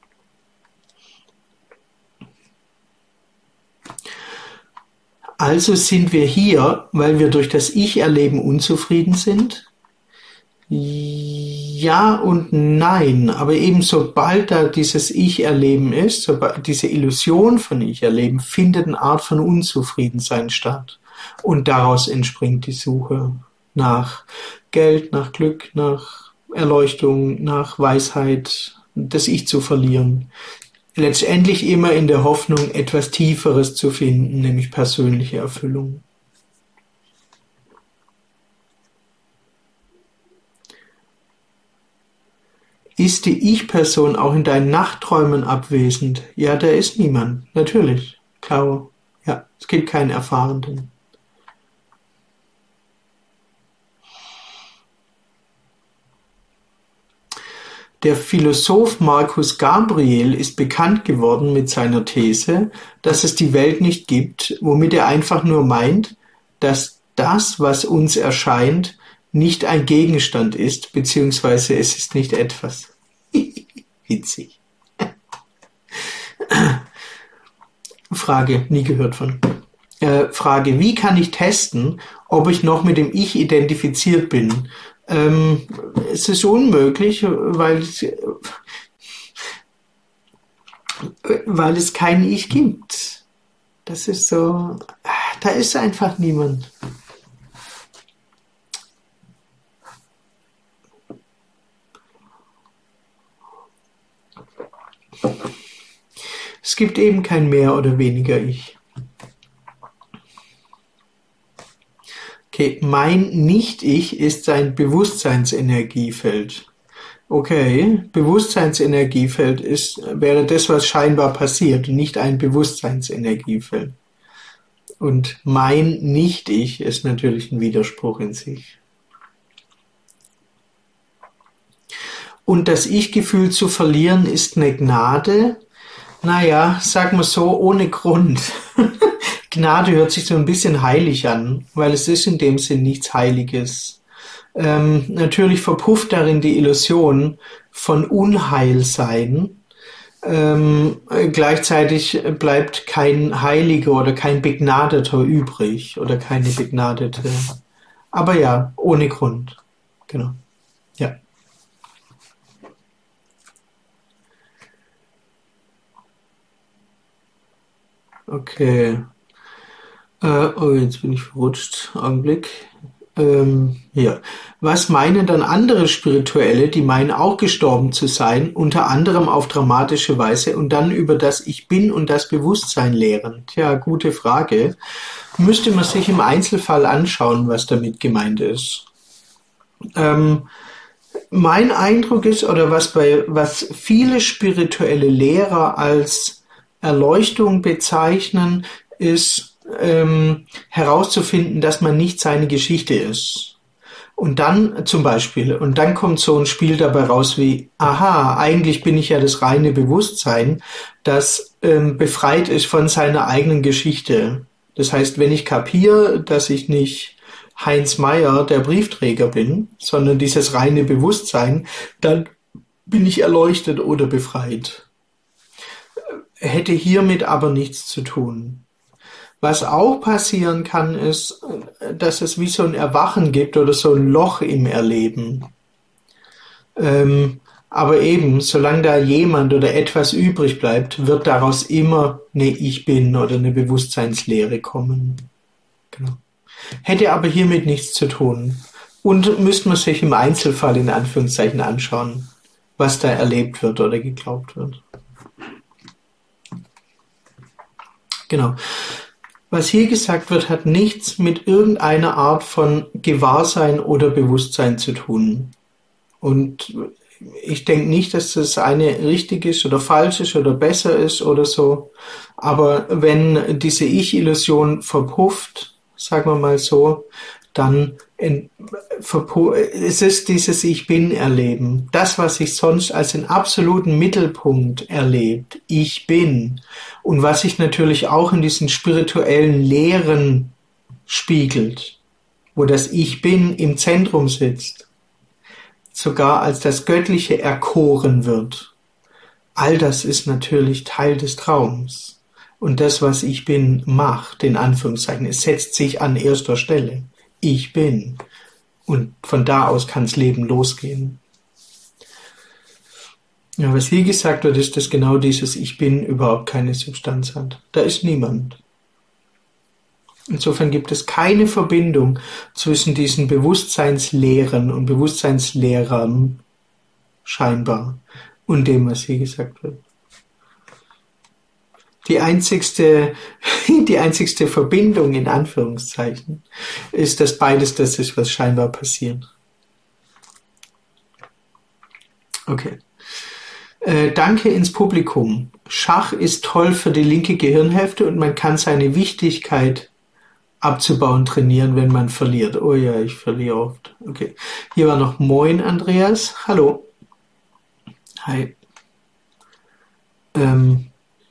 Also sind wir hier, weil wir durch das Ich-Erleben unzufrieden sind? Ja und nein, aber eben sobald da dieses Ich-Erleben ist, sobald diese Illusion von Ich-Erleben, findet eine Art von Unzufriedensein statt. Und daraus entspringt die Suche nach Geld, nach Glück, nach Erleuchtung, nach Weisheit, das Ich zu verlieren. Letztendlich immer in der Hoffnung, etwas Tieferes zu finden, nämlich persönliche Erfüllung. Ist die Ich-Person auch in deinen Nachtträumen abwesend? Ja, da ist niemand. Natürlich. Klar. Ja, es gibt keinen Erfahrenen. Der Philosoph Marcus Gabriel ist bekannt geworden mit seiner These, dass es die Welt nicht gibt, womit er einfach nur meint, dass das, was uns erscheint, nicht ein Gegenstand ist, beziehungsweise es ist nicht etwas. Witzig. Frage, nie gehört von. Äh, Frage, wie kann ich testen, ob ich noch mit dem Ich identifiziert bin? Ähm, es ist unmöglich, weil es, weil es kein Ich gibt. Das ist so, da ist einfach niemand. Es gibt eben kein mehr oder weniger Ich. Okay, mein Nicht-Ich ist ein Bewusstseinsenergiefeld. Okay, Bewusstseinsenergiefeld ist, wäre das, was scheinbar passiert, nicht ein Bewusstseinsenergiefeld. Und mein Nicht-Ich ist natürlich ein Widerspruch in sich. Und das Ich-Gefühl zu verlieren ist eine Gnade. Naja, sagen wir so, ohne Grund. Gnade hört sich so ein bisschen heilig an, weil es ist in dem Sinn nichts Heiliges. Ähm, natürlich verpufft darin die Illusion von Unheilsein. Ähm, gleichzeitig bleibt kein Heiliger oder kein Begnadeter übrig oder keine Begnadete. Aber ja, ohne Grund. Genau. Ja. Okay. Äh, oh, jetzt bin ich verrutscht. Augenblick. Ähm, hier. Was meinen dann andere Spirituelle, die meinen auch gestorben zu sein, unter anderem auf dramatische Weise und dann über das Ich Bin und das Bewusstsein lehren? Tja, gute Frage. Müsste man sich im Einzelfall anschauen, was damit gemeint ist. Ähm, mein Eindruck ist, oder was bei, was viele spirituelle Lehrer als Erleuchtung bezeichnen, ist, ähm, herauszufinden, dass man nicht seine Geschichte ist. Und dann zum Beispiel, und dann kommt so ein Spiel dabei raus wie, aha, eigentlich bin ich ja das reine Bewusstsein, das ähm, befreit ist von seiner eigenen Geschichte. Das heißt, wenn ich kapiere, dass ich nicht Heinz Meyer, der Briefträger bin, sondern dieses reine Bewusstsein, dann bin ich erleuchtet oder befreit. Hätte hiermit aber nichts zu tun. Was auch passieren kann, ist, dass es wie so ein Erwachen gibt oder so ein Loch im Erleben. Ähm, aber eben, solange da jemand oder etwas übrig bleibt, wird daraus immer eine Ich Bin oder eine Bewusstseinslehre kommen. Genau. Hätte aber hiermit nichts zu tun. Und müsste man sich im Einzelfall in Anführungszeichen anschauen, was da erlebt wird oder geglaubt wird. Genau. Was hier gesagt wird, hat nichts mit irgendeiner Art von Gewahrsein oder Bewusstsein zu tun. Und ich denke nicht, dass das eine richtig ist oder falsch ist oder besser ist oder so. Aber wenn diese Ich-Illusion verpufft, sagen wir mal so, dann in, es ist dieses Ich Bin-Erleben. Das, was sich sonst als den absoluten Mittelpunkt erlebt. Ich bin. Und was sich natürlich auch in diesen spirituellen Lehren spiegelt, wo das Ich Bin im Zentrum sitzt, sogar als das Göttliche erkoren wird. All das ist natürlich Teil des Traums. Und das, was Ich Bin, macht, in Anführungszeichen, es setzt sich an erster Stelle. Ich bin. Und von da aus kann das Leben losgehen. Ja, was hier gesagt wird, ist, dass genau dieses Ich Bin überhaupt keine Substanz hat. Da ist niemand. Insofern gibt es keine Verbindung zwischen diesen Bewusstseinslehrern und Bewusstseinslehrern scheinbar und dem, was hier gesagt wird. Die einzigste, die einzigste Verbindung in Anführungszeichen ist, dass beides das ist, was scheinbar passiert. Okay. Äh, danke ins Publikum. Schach ist toll für die linke Gehirnhälfte und man kann seine Wichtigkeit abzubauen trainieren, wenn man verliert. Oh ja, ich verliere oft. Okay. Hier war noch Moin, Andreas. Hallo. Hi. Ähm,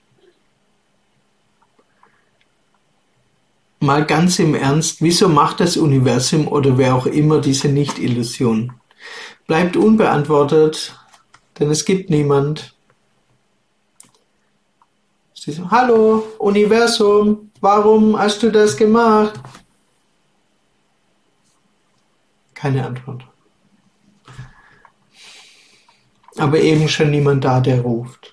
Mal ganz im Ernst, wieso macht das Universum oder wer auch immer diese Nicht-Illusion? Bleibt unbeantwortet, denn es gibt niemand. Hallo, Universum, warum hast du das gemacht? Keine Antwort. Aber eben schon niemand da, der ruft.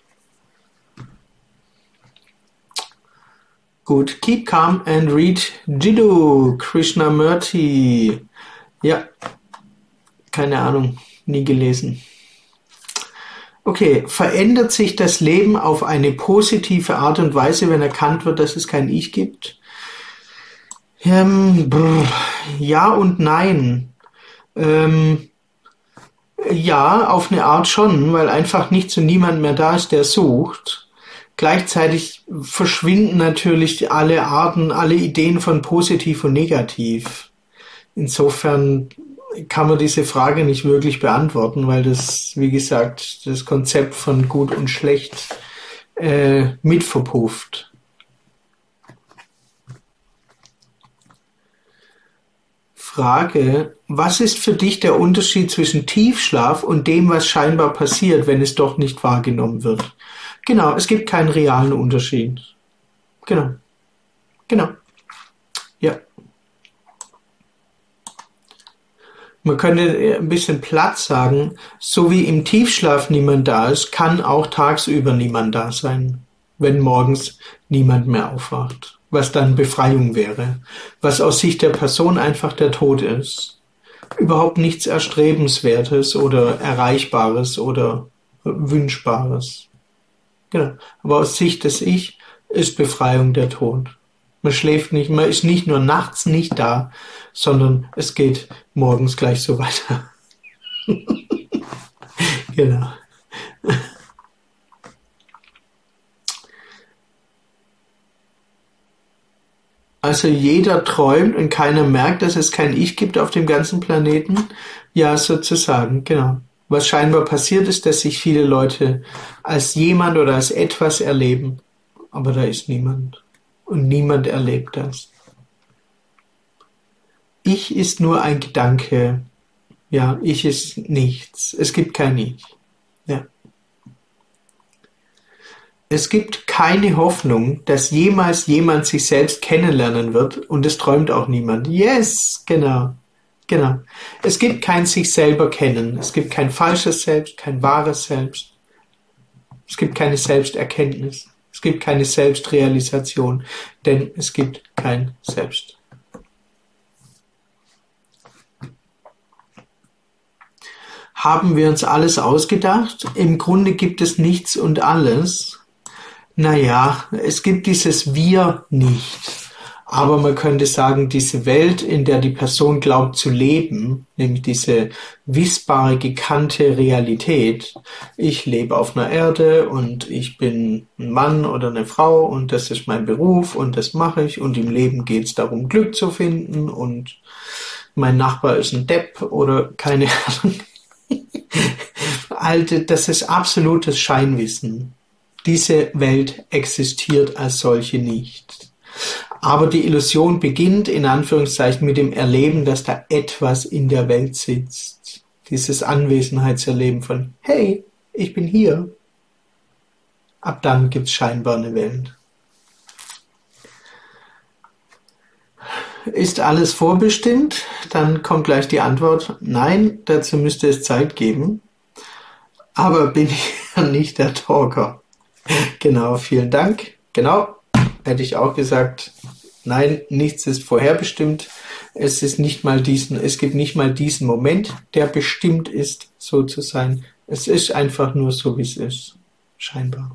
Gut, keep calm and read Jiddu, Krishnamurti. Ja, keine Ahnung, nie gelesen. Okay, verändert sich das Leben auf eine positive Art und Weise, wenn erkannt wird, dass es kein Ich gibt? Ähm, brr, ja und nein. Ähm, ja, auf eine Art schon, weil einfach nichts und niemand mehr da ist, der sucht. Gleichzeitig verschwinden natürlich alle Arten, alle Ideen von positiv und negativ. Insofern kann man diese Frage nicht wirklich beantworten, weil das, wie gesagt, das Konzept von gut und schlecht äh, mit verpufft. Frage, was ist für dich der Unterschied zwischen Tiefschlaf und dem, was scheinbar passiert, wenn es doch nicht wahrgenommen wird? Genau, es gibt keinen realen Unterschied. Genau, genau, ja. Man könnte ein bisschen platt sagen, so wie im Tiefschlaf niemand da ist, kann auch tagsüber niemand da sein, wenn morgens niemand mehr aufwacht, was dann Befreiung wäre, was aus Sicht der Person einfach der Tod ist. Überhaupt nichts Erstrebenswertes oder Erreichbares oder Wünschbares. Genau. Aber aus Sicht des Ich ist Befreiung der Tod. Man schläft nicht, man ist nicht nur nachts nicht da, sondern es geht morgens gleich so weiter. Genau. Also jeder träumt und keiner merkt, dass es kein Ich gibt auf dem ganzen Planeten. Ja, sozusagen, genau. Was scheinbar passiert ist, dass sich viele Leute als jemand oder als etwas erleben, aber da ist niemand. Und niemand erlebt das. Ich ist nur ein Gedanke. Ja, ich ist nichts. Es gibt kein Ich. Ja. Es gibt keine Hoffnung, dass jemals jemand sich selbst kennenlernen wird und es träumt auch niemand. Yes, genau. Genau. Es gibt kein sich selber kennen. Es gibt kein falsches Selbst, kein wahres Selbst. Es gibt keine Selbsterkenntnis. Es gibt keine Selbstrealisation, denn es gibt kein Selbst. Haben wir uns alles ausgedacht? Im Grunde gibt es nichts und alles. Naja, es gibt dieses Wir nicht. Aber man könnte sagen, diese Welt, in der die Person glaubt zu leben, nämlich diese wissbare, gekannte Realität. Ich lebe auf einer Erde und ich bin ein Mann oder eine Frau und das ist mein Beruf und das mache ich und im Leben geht es darum, Glück zu finden und mein Nachbar ist ein Depp oder keine Ahnung. Alte, das ist absolutes Scheinwissen. Diese Welt existiert als solche nicht. Aber die Illusion beginnt in Anführungszeichen mit dem Erleben, dass da etwas in der Welt sitzt. Dieses Anwesenheitserleben von, hey, ich bin hier. Ab dann gibt's scheinbar eine Welt. Ist alles vorbestimmt? Dann kommt gleich die Antwort, nein, dazu müsste es Zeit geben. Aber bin ich ja nicht der Talker. Genau, vielen Dank. Genau, hätte ich auch gesagt, nein, nichts ist vorherbestimmt. Es ist nicht mal diesen, es gibt nicht mal diesen Moment, der bestimmt ist, so zu sein. Es ist einfach nur so, wie es ist. Scheinbar.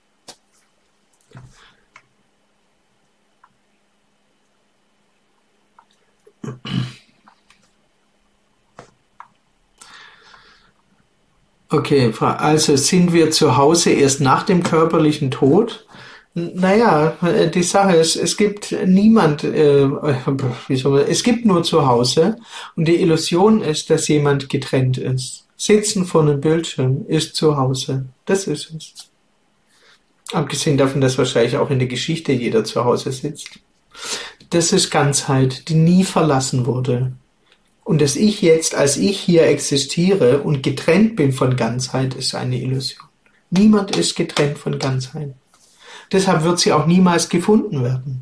Okay, also sind wir zu Hause erst nach dem körperlichen Tod? Naja, die Sache ist, es gibt niemand, äh, wie soll man, es gibt nur zu Hause und die Illusion ist, dass jemand getrennt ist. Sitzen vor einem Bildschirm ist zu Hause. Das ist es. Abgesehen davon, dass wahrscheinlich auch in der Geschichte jeder zu Hause sitzt. Das ist Ganzheit, die nie verlassen wurde. Und dass ich jetzt als ich hier existiere und getrennt bin von Ganzheit, ist eine Illusion. Niemand ist getrennt von Ganzheit. Deshalb wird sie auch niemals gefunden werden.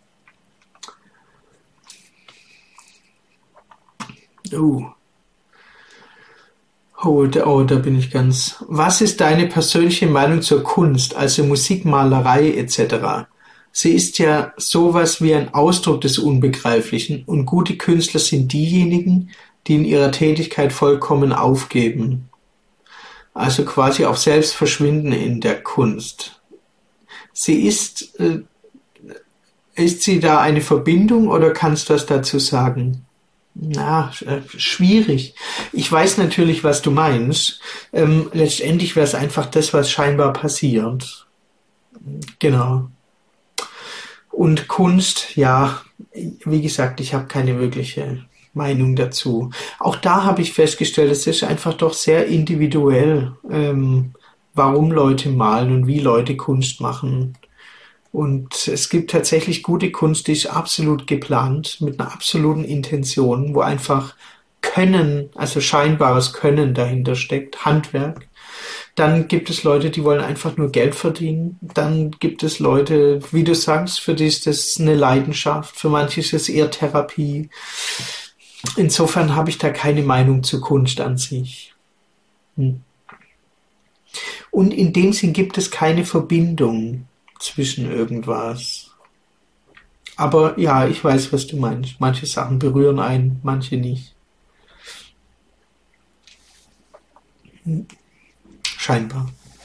Uh. Oh, da, oh, da bin ich ganz. Was ist deine persönliche Meinung zur Kunst, also Musik, Malerei et cetera? Sie ist ja sowas wie ein Ausdruck des Unbegreiflichen und gute Künstler sind diejenigen, die in ihrer Tätigkeit vollkommen aufgeben. Also quasi auch selbst verschwinden in der Kunst. Sie ist, äh, Ist sie da eine Verbindung oder kannst du was dazu sagen? Na, äh, schwierig. Ich weiß natürlich, was du meinst. Ähm, letztendlich wäre es einfach das, was scheinbar passiert. Genau. Und Kunst, ja, wie gesagt, ich habe keine wirkliche Meinung dazu. Auch da habe ich festgestellt, es ist einfach doch sehr individuell, ähm, warum Leute malen und wie Leute Kunst machen. Und es gibt tatsächlich gute Kunst, die ist absolut geplant, mit einer absoluten Intention, wo einfach Können, also scheinbares Können dahinter steckt, Handwerk. Dann gibt es Leute, die wollen einfach nur Geld verdienen. Dann gibt es Leute, wie du sagst, für die ist das eine Leidenschaft, für manche ist es eher Therapie. Insofern habe ich da keine Meinung zu Kunst an sich. Hm. Und in dem Sinn gibt es keine Verbindung zwischen irgendwas. Aber ja, ich weiß, was du meinst. Manche Sachen berühren einen, manche nicht. Scheinbar.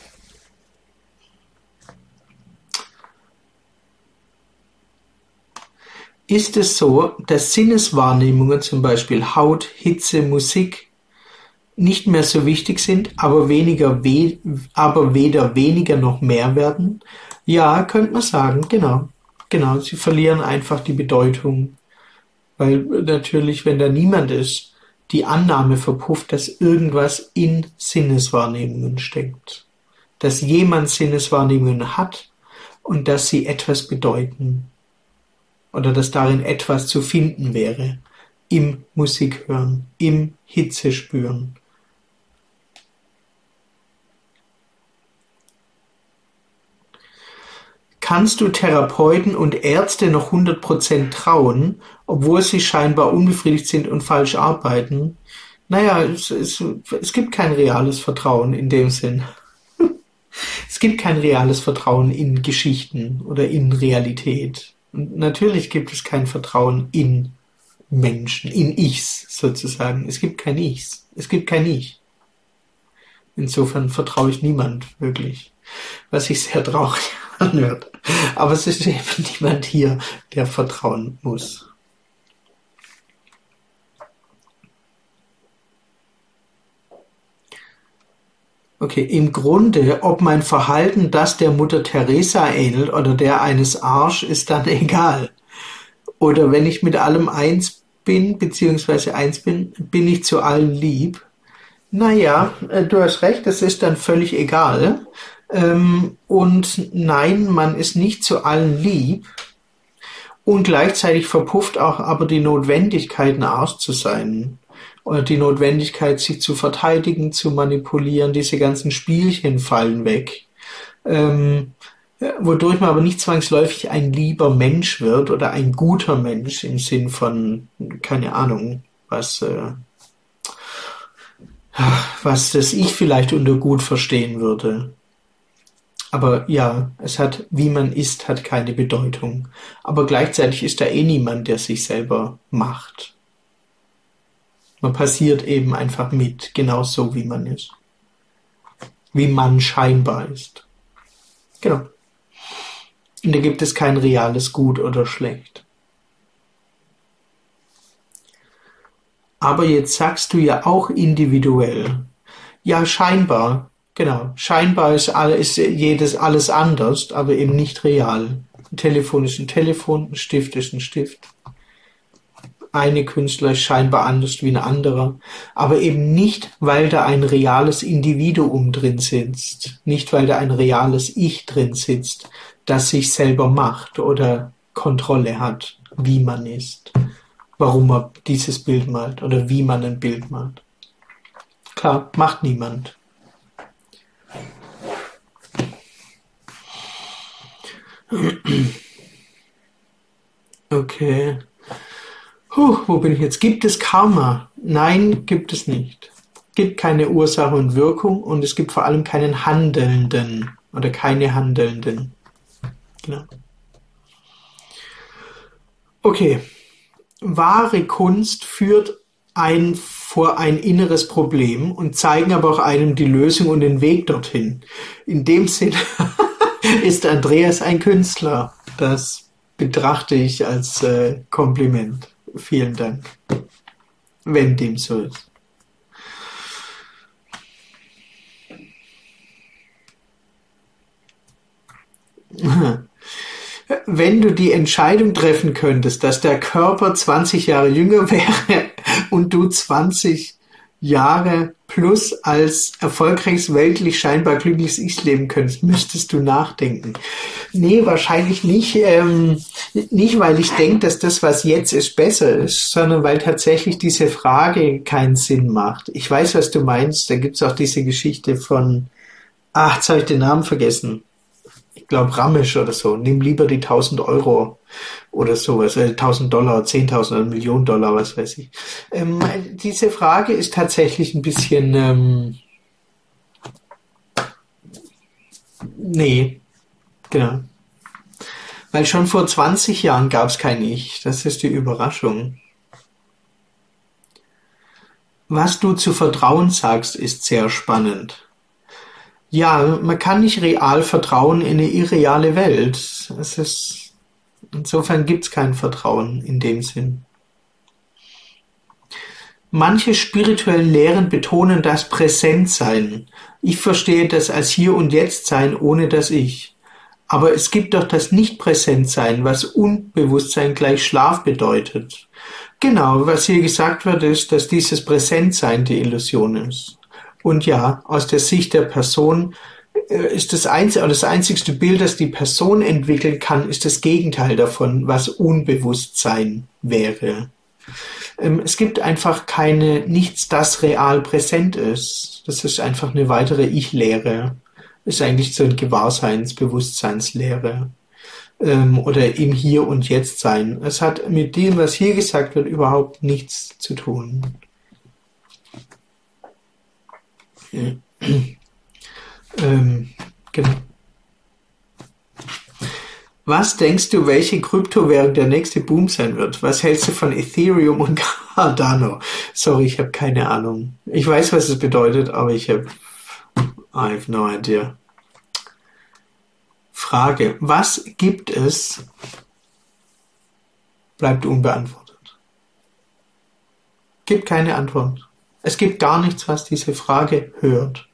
Ist es so, dass Sinneswahrnehmungen, zum Beispiel Haut, Hitze, Musik, nicht mehr so wichtig sind, aber weniger we aber weder weniger noch mehr werden? Ja, könnte man sagen, genau. Genau, sie verlieren einfach die Bedeutung, weil natürlich, wenn da niemand ist, die Annahme verpufft, dass irgendwas in Sinneswahrnehmungen steckt. Dass jemand Sinneswahrnehmungen hat und dass sie etwas bedeuten. Oder dass darin etwas zu finden wäre. Im Musikhören, im Hitze spüren. Kannst du Therapeuten und Ärzte noch hundert Prozent trauen, obwohl sie scheinbar unbefriedigt sind und falsch arbeiten? Naja, es, es, es gibt kein reales Vertrauen in dem Sinn. Es gibt kein reales Vertrauen in Geschichten oder in Realität. Und natürlich gibt es kein Vertrauen in Menschen, in Ichs sozusagen. Es gibt kein Ichs. Es gibt kein Ich. Insofern vertraue ich niemand wirklich. Was sich sehr traurig anhört. Aber es ist eben niemand hier, der vertrauen muss. Okay, im Grunde, ob mein Verhalten das der Mutter Teresa ähnelt oder der eines Arsch, ist dann egal. Oder wenn ich mit allem eins bin, beziehungsweise eins bin, bin ich zu allen lieb. Naja, äh, du hast recht, das ist dann völlig egal. Ähm, und nein, man ist nicht zu allen lieb. Und gleichzeitig verpufft auch aber die Notwendigkeit, ein Arsch zu sein. Oder die Notwendigkeit, sich zu verteidigen, zu manipulieren. Diese ganzen Spielchen fallen weg. Ähm, wodurch man aber nicht zwangsläufig ein lieber Mensch wird oder ein guter Mensch im Sinn von, keine Ahnung, was, äh, was das ich vielleicht unter gut verstehen würde. Aber ja, es hat, wie man ist, hat keine Bedeutung. Aber gleichzeitig ist da eh niemand, der sich selber macht. Man passiert eben einfach mit, genau so wie man ist. Wie man scheinbar ist. Genau. Und da gibt es kein reales Gut oder Schlecht. Aber jetzt sagst du ja auch individuell. Ja, scheinbar. Genau. Scheinbar ist, alles, jedes alles anders, aber eben nicht real. Ein Telefon ist ein Telefon, ein Stift ist ein Stift. Eine Künstler ist scheinbar anders wie ein anderer, aber eben nicht, weil da ein reales Individuum drin sitzt, nicht weil da ein reales Ich drin sitzt, das sich selber macht oder Kontrolle hat, wie man ist, warum man dieses Bild malt oder wie man ein Bild malt. Klar, macht niemand. Okay. Puh, wo bin ich jetzt? Gibt es Karma? Nein, gibt es nicht. Es gibt keine Ursache und Wirkung und es gibt vor allem keinen Handelnden oder keine Handelnden. Genau. Okay. Wahre Kunst führt ein vor ein inneres Problem und zeigen aber auch einem die Lösung und den Weg dorthin. In dem Sinne ist Andreas ein Künstler. Das betrachte ich als äh, Kompliment. Vielen Dank, wenn dem so ist. Wenn du die Entscheidung treffen könntest, dass der Körper zwanzig Jahre jünger wäre und du zwanzig Jahre plus als erfolgreiches, weltlich, scheinbar glückliches Ich leben könntest, müsstest du nachdenken. Nee, wahrscheinlich nicht. Ähm, nicht, weil ich denke, dass das, was jetzt ist, besser ist, sondern weil tatsächlich diese Frage keinen Sinn macht. Ich weiß, was du meinst. Da gibt's auch diese Geschichte von, ach, jetzt habe ich den Namen vergessen. Ich glaube Ramesh oder so, nimm lieber die tausend Euro oder sowas, äh, tausend Dollar, zehntausend oder Millionen Dollar, was weiß ich. Ähm, diese Frage ist tatsächlich ein bisschen, ähm, nee, genau. Weil schon vor zwanzig Jahren gab es kein Ich, das ist die Überraschung. Was du zu Vertrauen sagst, ist sehr spannend. Ja, man kann nicht real vertrauen in eine irreale Welt. Es ist, insofern gibt es kein Vertrauen in dem Sinn. Manche spirituellen Lehren betonen das Präsentsein. Ich verstehe das als Hier und Jetzt sein ohne das Ich. Aber es gibt doch das Nicht-Präsentsein, was Unbewusstsein gleich Schlaf bedeutet. Genau, was hier gesagt wird, ist, dass dieses Präsentsein die Illusion ist. Und ja, aus der Sicht der Person äh, ist das einzige, das einzigste Bild, das die Person entwickeln kann, ist das Gegenteil davon, was Unbewusstsein wäre. Ähm, es gibt einfach keine, nichts, das real präsent ist. Das ist einfach eine weitere Ich-Lehre. Ist eigentlich so eine Gewahrseins-, Bewusstseinslehre. Ähm, oder im Hier und Jetzt sein. Es hat mit dem, was hier gesagt wird, überhaupt nichts zu tun. ähm, genau. Was denkst du, welche Kryptowährung der nächste Boom sein wird? Was hältst du von Ethereum und Cardano? Sorry, ich habe keine Ahnung. Ich weiß, was es bedeutet, aber ich habe I have no idea. Frage, was gibt es? Bleibt unbeantwortet. Gibt keine Antwort. Es gibt gar nichts, was diese Frage hört.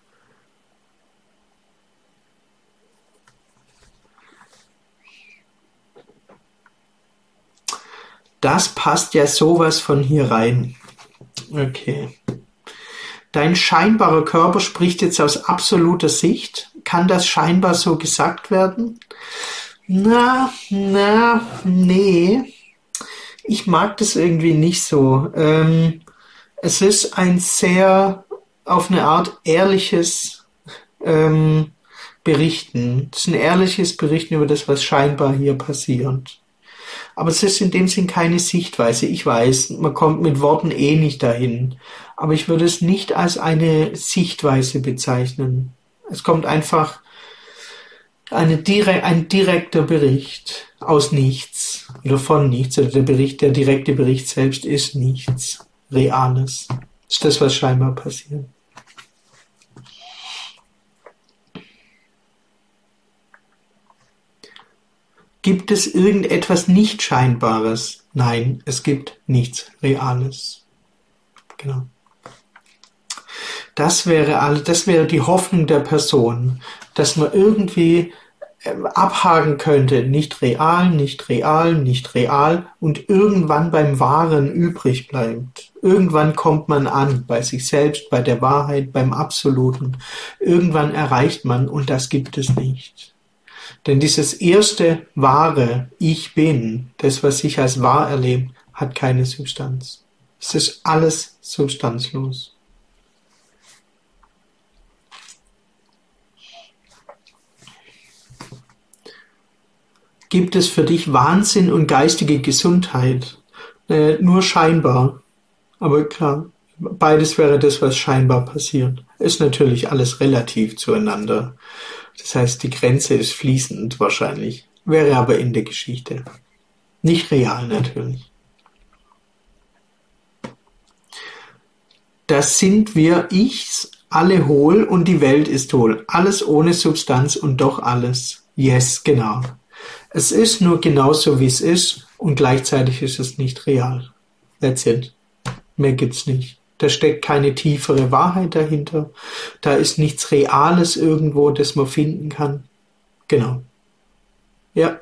Das passt ja sowas von hier rein. Okay. Dein scheinbarer Körper spricht jetzt aus absoluter Sicht. Kann das scheinbar so gesagt werden? Na, na, nee. Ich mag das irgendwie nicht so. Ähm, Es ist ein sehr, auf eine Art, ehrliches ähm, Berichten. Es ist ein ehrliches Berichten über das, was scheinbar hier passiert. Aber es ist in dem Sinn keine Sichtweise. Ich weiß, man kommt mit Worten eh nicht dahin. Aber ich würde es nicht als eine Sichtweise bezeichnen. Es kommt einfach eine dire- ein direkter Bericht aus nichts oder von nichts. Oder der Bericht, der direkte Bericht selbst ist nichts Reales. Das ist das, was scheinbar passiert. Gibt es irgendetwas nicht Scheinbares? Nein, es gibt nichts Reales. Genau. Das wäre alle, das wäre die Hoffnung der Person, dass man irgendwie ähm, abhaken könnte, nicht real, nicht real, nicht real und irgendwann beim Wahren übrig bleibt. Irgendwann kommt man an, bei sich selbst, bei der Wahrheit, beim Absoluten. Irgendwann erreicht man und das gibt es nicht. Denn dieses erste wahre Ich bin, das, was sich als wahr erlebt, hat keine Substanz. Es ist alles substanzlos. Gibt es für dich Wahnsinn und geistige Gesundheit? Äh, nur scheinbar. Aber klar, beides wäre das, was scheinbar passiert. Ist natürlich alles relativ zueinander. Das heißt, die Grenze ist fließend wahrscheinlich. Wäre aber in der Geschichte. Nicht real natürlich. Das sind wir Ichs, alle hohl und die Welt ist hohl. Alles ohne Substanz und doch alles. Yes, genau. Es ist nur genauso, wie es ist und gleichzeitig ist es nicht real. That's it. Mehr gibt's nicht. Da steckt keine tiefere Wahrheit dahinter. Da ist nichts Reales irgendwo, das man finden kann. Genau. Ja.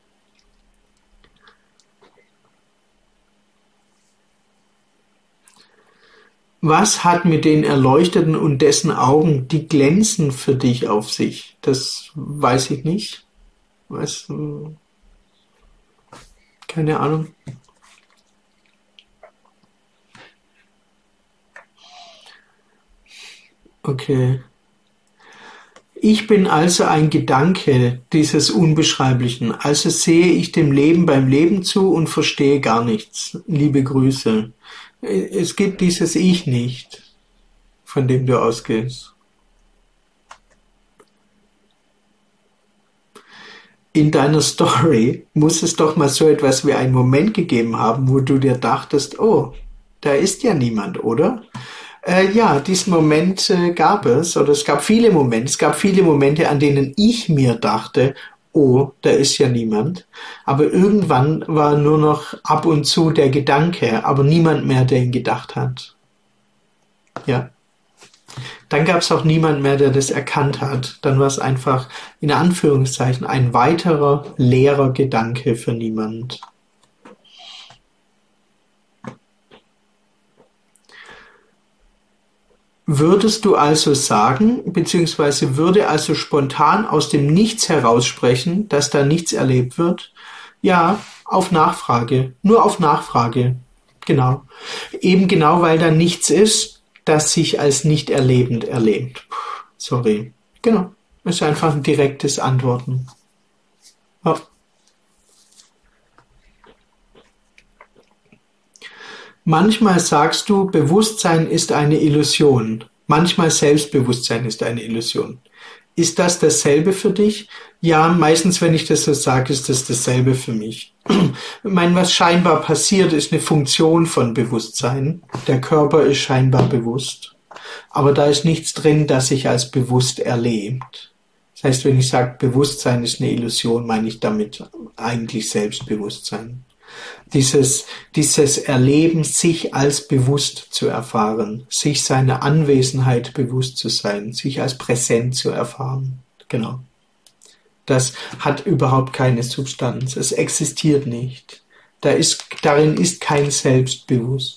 Was hat mit den Erleuchteten und dessen Augen, die glänzen für dich auf sich? Das weiß ich nicht. Weiß, hm, keine Ahnung. Okay. Ich bin also ein Gedanke dieses Unbeschreiblichen, also sehe ich dem Leben beim Leben zu und verstehe gar nichts. Liebe Grüße. Es gibt dieses Ich nicht, von dem du ausgehst. In deiner Story muss es doch mal so etwas wie einen Moment gegeben haben, wo du dir dachtest, oh, da ist ja niemand, oder? Äh, ja, diesen Moment äh, gab es, oder es gab viele Momente, es gab viele Momente, an denen ich mir dachte, oh, da ist ja niemand. Aber irgendwann war nur noch ab und zu der Gedanke, aber niemand mehr, der ihn gedacht hat. Ja. Dann gab es auch niemand mehr, der das erkannt hat. Dann war es einfach in Anführungszeichen ein weiterer leerer Gedanke für niemand. Würdest du also sagen, beziehungsweise würde also spontan aus dem Nichts heraussprechen, dass da nichts erlebt wird? Ja, auf Nachfrage. Nur auf Nachfrage. Genau. Eben genau, weil da nichts ist, das sich als nicht erlebend erlebt. Puh, sorry. Genau. Ist einfach ein direktes Antworten. Ja. Manchmal sagst du, Bewusstsein ist eine Illusion. Manchmal Selbstbewusstsein ist eine Illusion. Ist das dasselbe für dich? Ja, meistens, wenn ich das so sage, ist das dasselbe für mich. Ich meine, was scheinbar passiert, ist eine Funktion von Bewusstsein. Der Körper ist scheinbar bewusst. Aber da ist nichts drin, das sich als bewusst erlebt. Das heißt, wenn ich sage, Bewusstsein ist eine Illusion, meine ich damit eigentlich Selbstbewusstsein. Dieses, dieses Erleben, sich als bewusst zu erfahren, sich seiner Anwesenheit bewusst zu sein, sich als präsent zu erfahren. Genau. Das hat überhaupt keine Substanz. Es existiert nicht. Da ist, darin ist kein Selbstbewusst.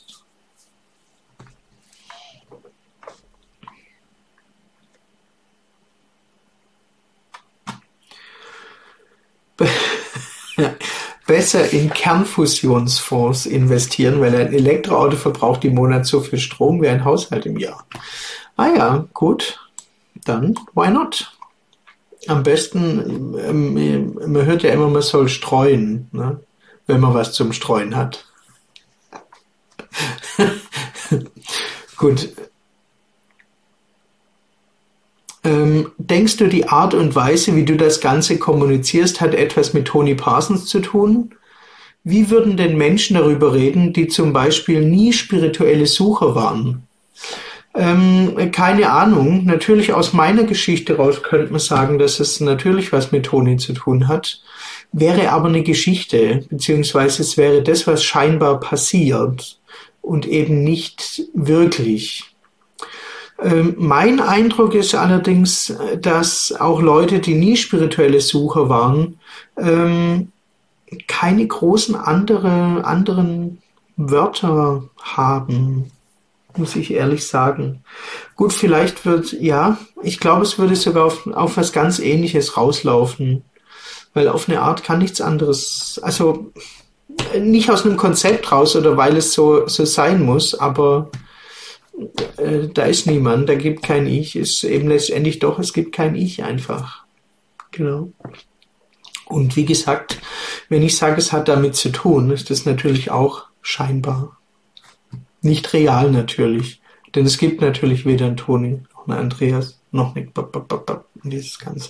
Besser in Kernfusionsfonds investieren, weil ein Elektroauto verbraucht im Monat so viel Strom wie ein Haushalt im Jahr. Ah ja, gut, dann why not? Am besten, ähm, man hört ja immer, man soll streuen, ne? Wenn man was zum Streuen hat. Gut. Ähm, denkst du, die Art und Weise, wie du das Ganze kommunizierst, hat etwas mit Tony Parsons zu tun? Wie würden denn Menschen darüber reden, die zum Beispiel nie spirituelle Sucher waren? Ähm, keine Ahnung. Natürlich aus meiner Geschichte raus könnte man sagen, dass es natürlich was mit Toni zu tun hat. Wäre aber eine Geschichte, beziehungsweise es wäre das, was scheinbar passiert und eben nicht wirklich. Ähm, mein Eindruck ist allerdings, dass auch Leute, die nie spirituelle Sucher waren, ähm, keine großen andere, anderen Wörter haben, muss ich ehrlich sagen. Gut, vielleicht wird, ja, ich glaube, es würde sogar auf, auf was ganz Ähnliches rauslaufen, weil auf eine Art kann nichts anderes, also nicht aus einem Konzept raus oder weil es so, so sein muss, aber äh, da ist niemand, da gibt kein Ich, ist eben letztendlich doch, es gibt kein Ich einfach. Genau. Und wie gesagt, wenn ich sage, es hat damit zu tun, ist das natürlich auch scheinbar. Nicht real natürlich. Denn es gibt natürlich weder einen Toni noch einen Andreas noch nicht dieses Ganze.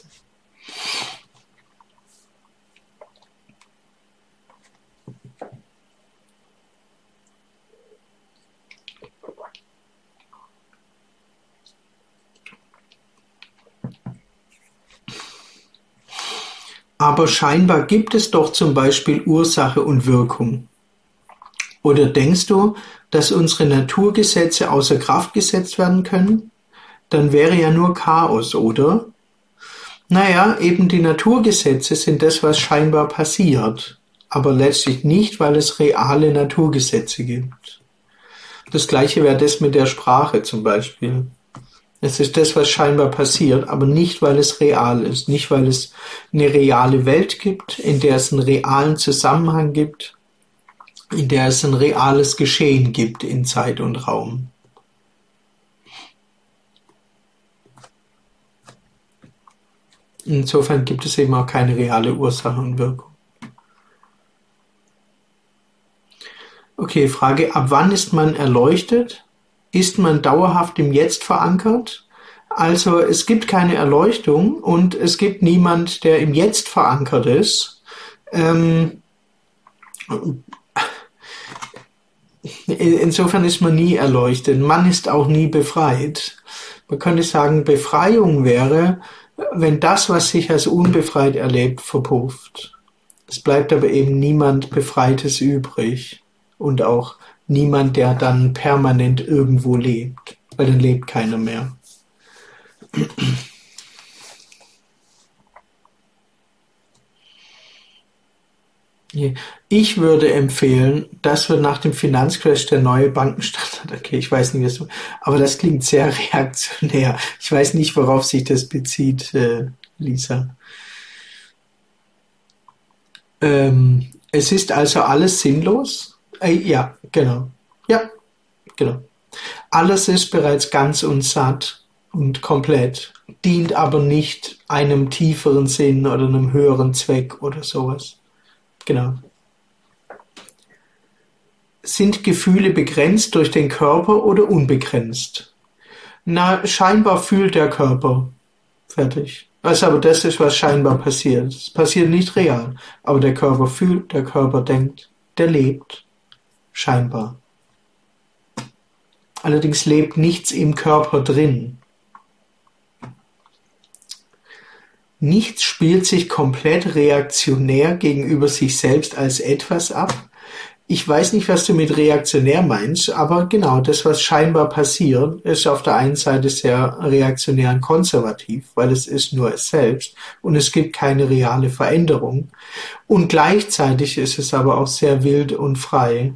Aber scheinbar gibt es doch zum Beispiel Ursache und Wirkung. Oder denkst du, dass unsere Naturgesetze außer Kraft gesetzt werden können? Dann wäre ja nur Chaos, oder? Naja, eben die Naturgesetze sind das, was scheinbar passiert, aber letztlich nicht, weil es reale Naturgesetze gibt. Das Gleiche wäre das mit der Sprache zum Beispiel. Es ist das, was scheinbar passiert, aber nicht, weil es real ist, nicht, weil es eine reale Welt gibt, in der es einen realen Zusammenhang gibt, in der es ein reales Geschehen gibt in Zeit und Raum. Insofern gibt es eben auch keine reale Ursache und Wirkung. Okay, Frage, ab wann ist man erleuchtet? Ist man dauerhaft im Jetzt verankert? Also es gibt keine Erleuchtung und es gibt niemand, der im Jetzt verankert ist. Ähm, insofern ist man nie erleuchtet. Man ist auch nie befreit. Man könnte sagen, Befreiung wäre, wenn das, was sich als unbefreit erlebt, verpufft. Es bleibt aber eben niemand Befreites übrig und auch niemand, der dann permanent irgendwo lebt, weil dann lebt keiner mehr. Ich würde empfehlen, das wird nach dem Finanzcrash der neue Bankenstandard. Okay, ich weiß nicht, was du, aber das klingt sehr reaktionär. Ich weiß nicht, worauf sich das bezieht, äh, Lisa. Ähm, es ist also alles sinnlos? Äh, ja, genau. Ja, genau. Alles ist bereits ganz und satt und komplett, dient aber nicht einem tieferen Sinn oder einem höheren Zweck oder sowas. Genau. Sind Gefühle begrenzt durch den Körper oder unbegrenzt? Na, scheinbar fühlt der Körper. Fertig. Also, aber das ist, was scheinbar passiert. Es passiert nicht real. Aber der Körper fühlt, der Körper denkt, der lebt. Scheinbar. Allerdings lebt nichts im Körper drin. Nichts spielt sich komplett reaktionär gegenüber sich selbst als etwas ab. Ich weiß nicht, was du mit reaktionär meinst, aber genau, das, was scheinbar passiert, ist auf der einen Seite sehr reaktionär und konservativ, weil es ist nur es selbst und es gibt keine reale Veränderung. Und gleichzeitig ist es aber auch sehr wild und frei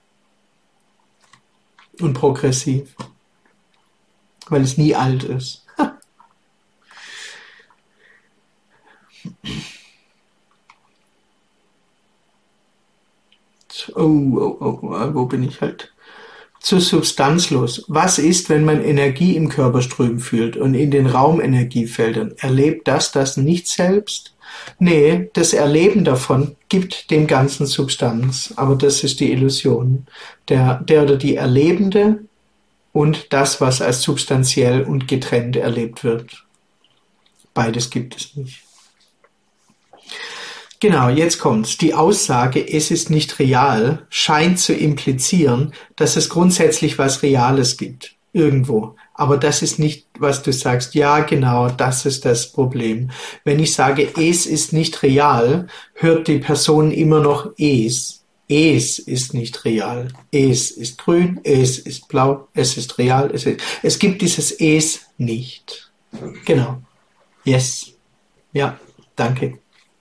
und progressiv, weil es nie alt ist. Oh, oh, oh, wo bin ich halt? Zu substanzlos. Was ist, wenn man Energie im Körper strömen fühlt und in den Raumenergiefeldern? Erlebt das das nicht selbst? Nee, das Erleben davon gibt dem Ganzen Substanz, aber das ist die Illusion. Der, der oder die Erlebende und das, was als substanziell und getrennt erlebt wird. Beides gibt es nicht. Genau, jetzt kommt's. Die Aussage, es ist nicht real, scheint zu implizieren, dass es grundsätzlich was Reales gibt. Irgendwo. Aber das ist nicht, was du sagst. Ja, genau, das ist das Problem. Wenn ich sage, es ist nicht real, hört die Person immer noch es. Es ist nicht real. Es ist grün, es ist blau, es ist real. Es, ist, es gibt dieses es nicht. Genau. Yes. Ja, danke.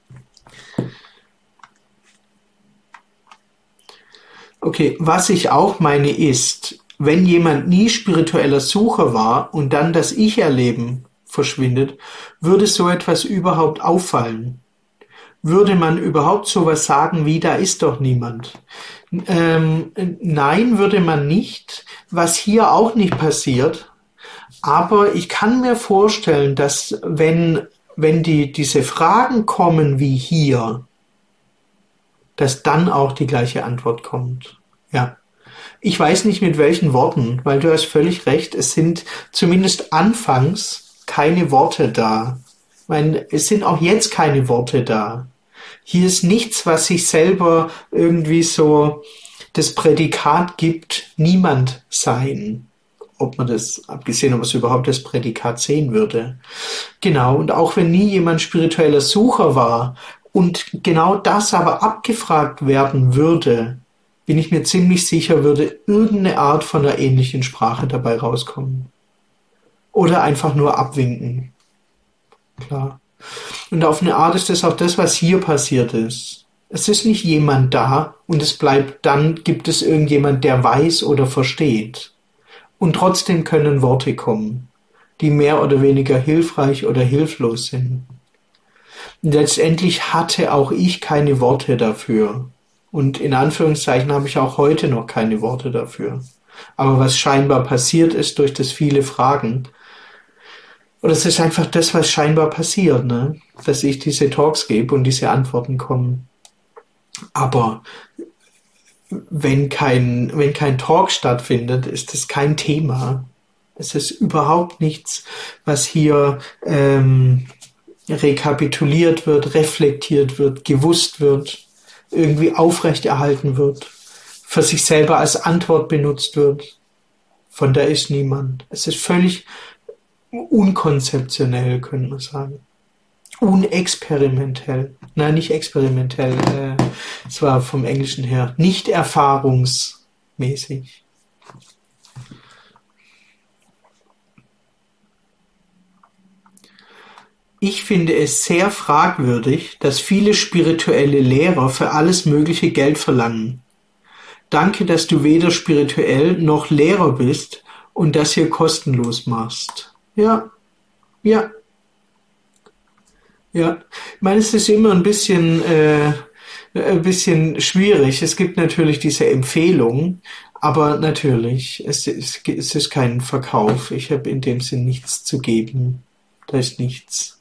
Okay, was ich auch meine ist, wenn jemand nie spiritueller Sucher war und dann das Ich-Erleben verschwindet, würde so etwas überhaupt auffallen? Würde man überhaupt sowas sagen wie, da ist doch niemand? Ähm, nein, würde man nicht, was hier auch nicht passiert. Aber ich kann mir vorstellen, dass wenn, wenn die, diese Fragen kommen wie hier, dass dann auch die gleiche Antwort kommt. Ja. Ich weiß nicht mit welchen Worten, weil du hast völlig recht, es sind zumindest anfangs keine Worte da. Ich meine, es sind auch jetzt keine Worte da. Hier ist nichts, was sich selber irgendwie so das Prädikat gibt, niemand sein. Ob man das, abgesehen, ob man es überhaupt das Prädikat sehen würde. Genau, und auch wenn nie jemand spiritueller Sucher war, und genau das aber abgefragt werden würde, bin ich mir ziemlich sicher, würde irgendeine Art von einer ähnlichen Sprache dabei rauskommen. Oder einfach nur abwinken. Klar. Und auf eine Art ist das auch das, was hier passiert ist. Es ist nicht jemand da und es bleibt, dann gibt es irgendjemand, der weiß oder versteht. Und trotzdem können Worte kommen, die mehr oder weniger hilfreich oder hilflos sind. Und letztendlich hatte auch ich keine Worte dafür. Und in Anführungszeichen habe ich auch heute noch keine Worte dafür. Aber was scheinbar passiert ist durch das viele Fragen, oder es ist einfach das, was scheinbar passiert, ne? Dass ich diese Talks gebe und diese Antworten kommen. Aber wenn kein, wenn kein Talk stattfindet, ist das kein Thema. Es ist überhaupt nichts, was hier ähm, rekapituliert wird, reflektiert wird, gewusst wird, irgendwie aufrechterhalten wird, für sich selber als Antwort benutzt wird. Von da ist niemand. Es ist völlig unkonzeptionell, könnte man sagen. Unexperimentell. Nein, nicht experimentell. Äh, es war vom Englischen her. Nicht erfahrungsmäßig. Ich finde es sehr fragwürdig, dass viele spirituelle Lehrer für alles mögliche Geld verlangen. Danke, dass du weder spirituell noch Lehrer bist und das hier kostenlos machst. Ja, ja, ja. Ich meine, es ist immer ein bisschen, äh, ein bisschen schwierig. Es gibt natürlich diese Empfehlung, aber natürlich, es ist, es ist kein Verkauf. Ich habe in dem Sinn nichts zu geben. Da ist nichts.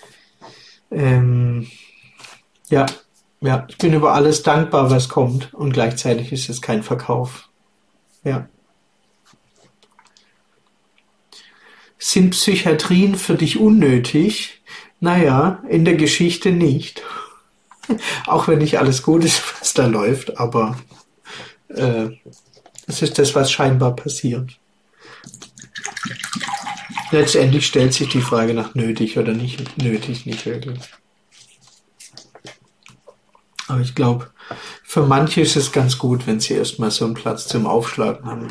Ähm, ja, ja. Ich bin über alles dankbar, was kommt, und gleichzeitig ist es kein Verkauf. Ja. Sind Psychiatrien für dich unnötig? Naja, in der Geschichte nicht. Auch wenn nicht alles gut ist, was da läuft, aber äh, es ist das, was scheinbar passiert. Letztendlich stellt sich die Frage nach nötig oder nicht nötig nicht wirklich. Aber ich glaube, für manche ist es ganz gut, wenn sie erstmal so einen Platz zum Aufschlagen haben.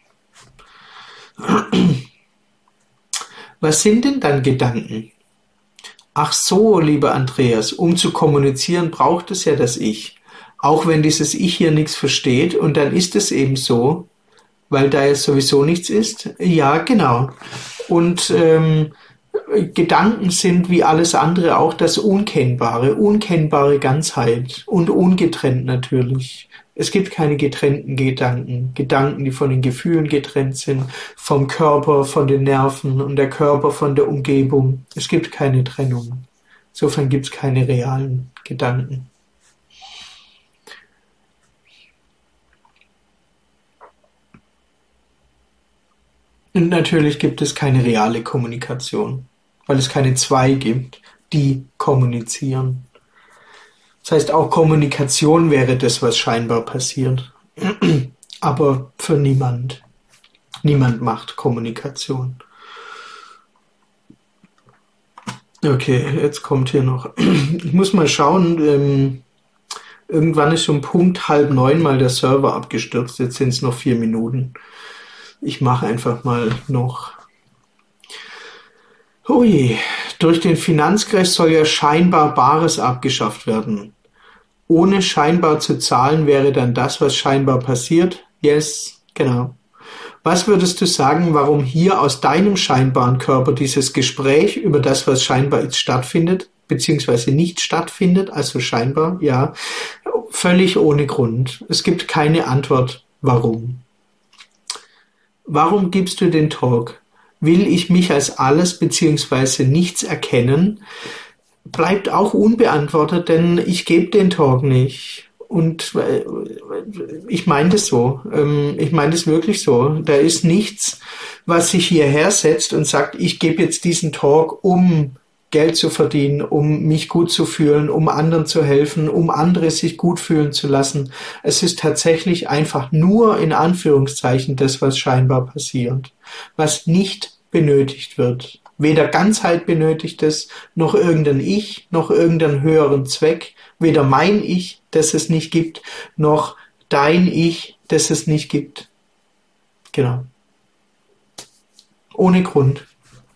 Was sind denn dann Gedanken? Ach so, lieber Andreas, um zu kommunizieren, braucht es ja das Ich. Auch wenn dieses Ich hier nichts versteht, und dann ist es eben so, weil da jetzt sowieso nichts ist. Ja, genau. Und ähm, Gedanken sind wie alles andere auch das Unkennbare, unkennbare Ganzheit und ungetrennt natürlich. Es gibt keine getrennten Gedanken, Gedanken, die von den Gefühlen getrennt sind, vom Körper, von den Nerven und der Körper von der Umgebung. Es gibt keine Trennung. Insofern gibt es keine realen Gedanken. Und natürlich gibt es keine reale Kommunikation, weil es keine zwei gibt, die kommunizieren. Das heißt, auch Kommunikation wäre das, was scheinbar passiert. Aber für niemand. Niemand macht Kommunikation. Okay, jetzt kommt hier noch. Ich muss mal schauen. Ähm, irgendwann ist um Punkt halb neun mal der Server abgestürzt. Jetzt sind es noch vier Minuten. Ich mache einfach mal noch. Ui, durch den Finanzcrash soll ja scheinbar Bares abgeschafft werden. Ohne scheinbar zu zahlen wäre dann das, was scheinbar passiert? Yes, genau. Was würdest du sagen, warum hier aus deinem scheinbaren Körper dieses Gespräch über das, was scheinbar jetzt stattfindet, beziehungsweise nicht stattfindet, also scheinbar, ja, völlig ohne Grund. Es gibt keine Antwort, warum. Warum gibst du den Talk? Will ich mich als alles beziehungsweise nichts erkennen? Bleibt auch unbeantwortet, denn ich gebe den Talk nicht. Und ich meine das so. Ich meine das wirklich so. Da ist nichts, was sich hierher setzt und sagt, ich gebe jetzt diesen Talk, um Geld zu verdienen, um mich gut zu fühlen, um anderen zu helfen, um andere sich gut fühlen zu lassen. Es ist tatsächlich einfach nur in Anführungszeichen das, was scheinbar passiert, was nicht benötigt wird. Weder Ganzheit benötigt es, noch irgendein Ich, noch irgendeinen höheren Zweck. Weder mein Ich, das es nicht gibt, noch dein Ich, das es nicht gibt. Genau. Ohne Grund.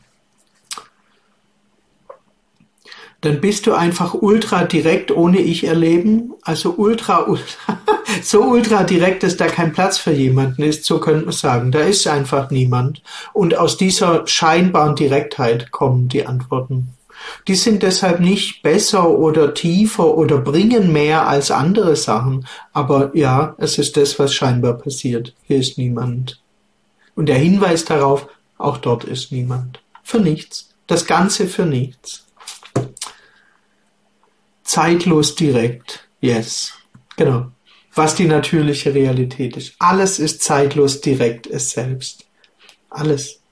Dann bist du einfach ultra direkt ohne Ich erleben, also ultra, ultra so ultra direkt, dass da kein Platz für jemanden ist, so könnte man sagen. Da ist einfach niemand. Und aus dieser scheinbaren Direktheit kommen die Antworten. Die sind deshalb nicht besser oder tiefer oder bringen mehr als andere Sachen. Aber ja, es ist das, was scheinbar passiert. Hier ist niemand. Und der Hinweis darauf, auch dort ist niemand. Für nichts. Das Ganze für nichts. Zeitlos direkt. Yes. Genau. Was die natürliche Realität ist. Alles ist zeitlos direkt es selbst. Alles.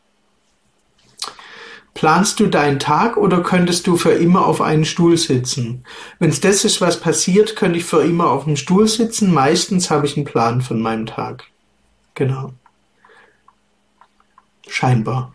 Planst du deinen Tag oder könntest du für immer auf einen Stuhl sitzen? Wenn es das ist, was passiert, könnte ich für immer auf dem Stuhl sitzen. Meistens habe ich einen Plan von meinem Tag. Genau. Scheinbar.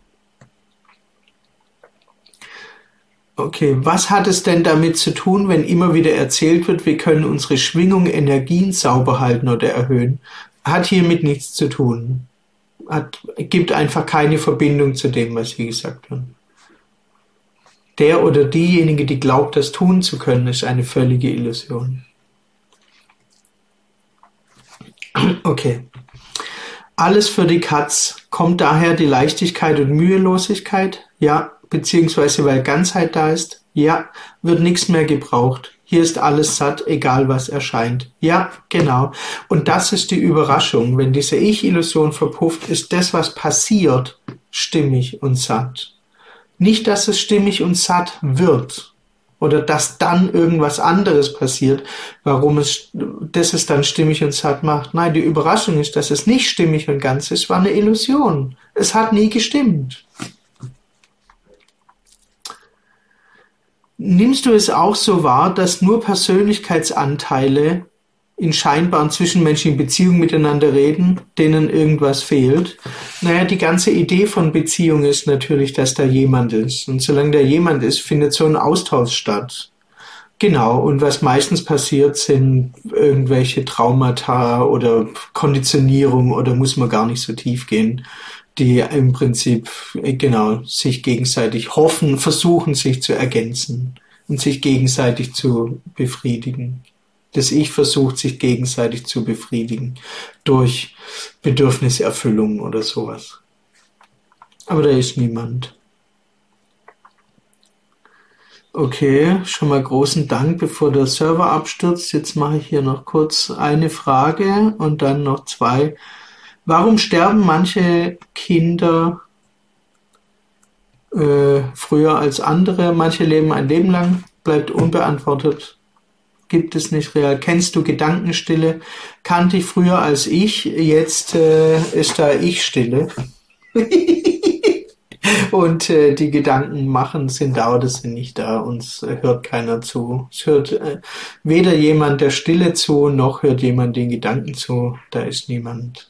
Okay, was hat es denn damit zu tun, wenn immer wieder erzählt wird, wir können unsere Schwingung, Energien sauber halten oder erhöhen? Hat hiermit nichts zu tun. Hat, gibt einfach keine Verbindung zu dem, was hier gesagt wird. Der oder diejenige, die glaubt, das tun zu können, ist eine völlige Illusion. Okay. Alles für die Katz. Kommt daher die Leichtigkeit und Mühelosigkeit? Ja. Beziehungsweise weil Ganzheit da ist? Ja. Wird nichts mehr gebraucht. Hier ist alles satt, egal was erscheint. Ja, genau. Und das ist die Überraschung. Wenn diese Ich-Illusion verpufft, ist das, was passiert, stimmig und satt. Nicht, dass es stimmig und satt wird. Oder dass dann irgendwas anderes passiert, warum es, das es dann stimmig und satt macht. Nein, die Überraschung ist, dass es nicht stimmig und ganz ist, war eine Illusion. Es hat nie gestimmt. Nimmst du es auch so wahr, dass nur Persönlichkeitsanteile in scheinbaren zwischenmenschlichen Beziehungen miteinander reden, denen irgendwas fehlt? Naja, die ganze Idee von Beziehung ist natürlich, dass da jemand ist. Und solange da jemand ist, findet so ein Austausch statt. Genau, und was meistens passiert, sind irgendwelche Traumata oder Konditionierung oder muss man gar nicht so tief gehen, die im Prinzip, genau, sich gegenseitig hoffen, versuchen, sich zu ergänzen und sich gegenseitig zu befriedigen. Das Ich versucht, sich gegenseitig zu befriedigen durch Bedürfniserfüllung oder sowas. Aber da ist niemand. Okay, schon mal großen Dank, bevor der Server abstürzt. Jetzt mache ich hier noch kurz eine Frage und dann noch zwei. Warum sterben manche Kinder äh, früher als andere? Manche leben ein Leben lang, bleibt unbeantwortet. Gibt es nicht real. Kennst du Gedankenstille? Kannte ich früher als ich, jetzt äh, ist da Ich-Stille. Und äh, die Gedanken machen, sind da oder sind nicht da. Uns äh, hört keiner zu. Es hört äh, weder jemand der Stille zu, noch hört jemand den Gedanken zu. Da ist niemand.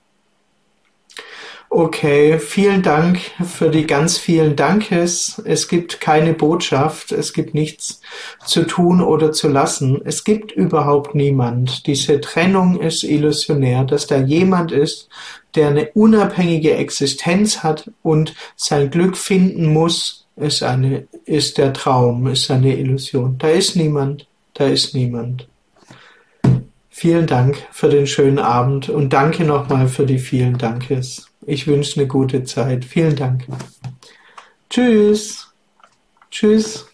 Okay, vielen Dank für die ganz vielen Dankes. Es gibt keine Botschaft, es gibt nichts zu tun oder zu lassen. Es gibt überhaupt niemand. Diese Trennung ist illusionär, dass da jemand ist, der eine unabhängige Existenz hat und sein Glück finden muss, ist eine, ist der Traum, ist eine Illusion. Da ist niemand, da ist niemand. Vielen Dank für den schönen Abend und danke nochmal für die vielen Dankes. Ich wünsche eine gute Zeit. Vielen Dank. Tschüss. Tschüss.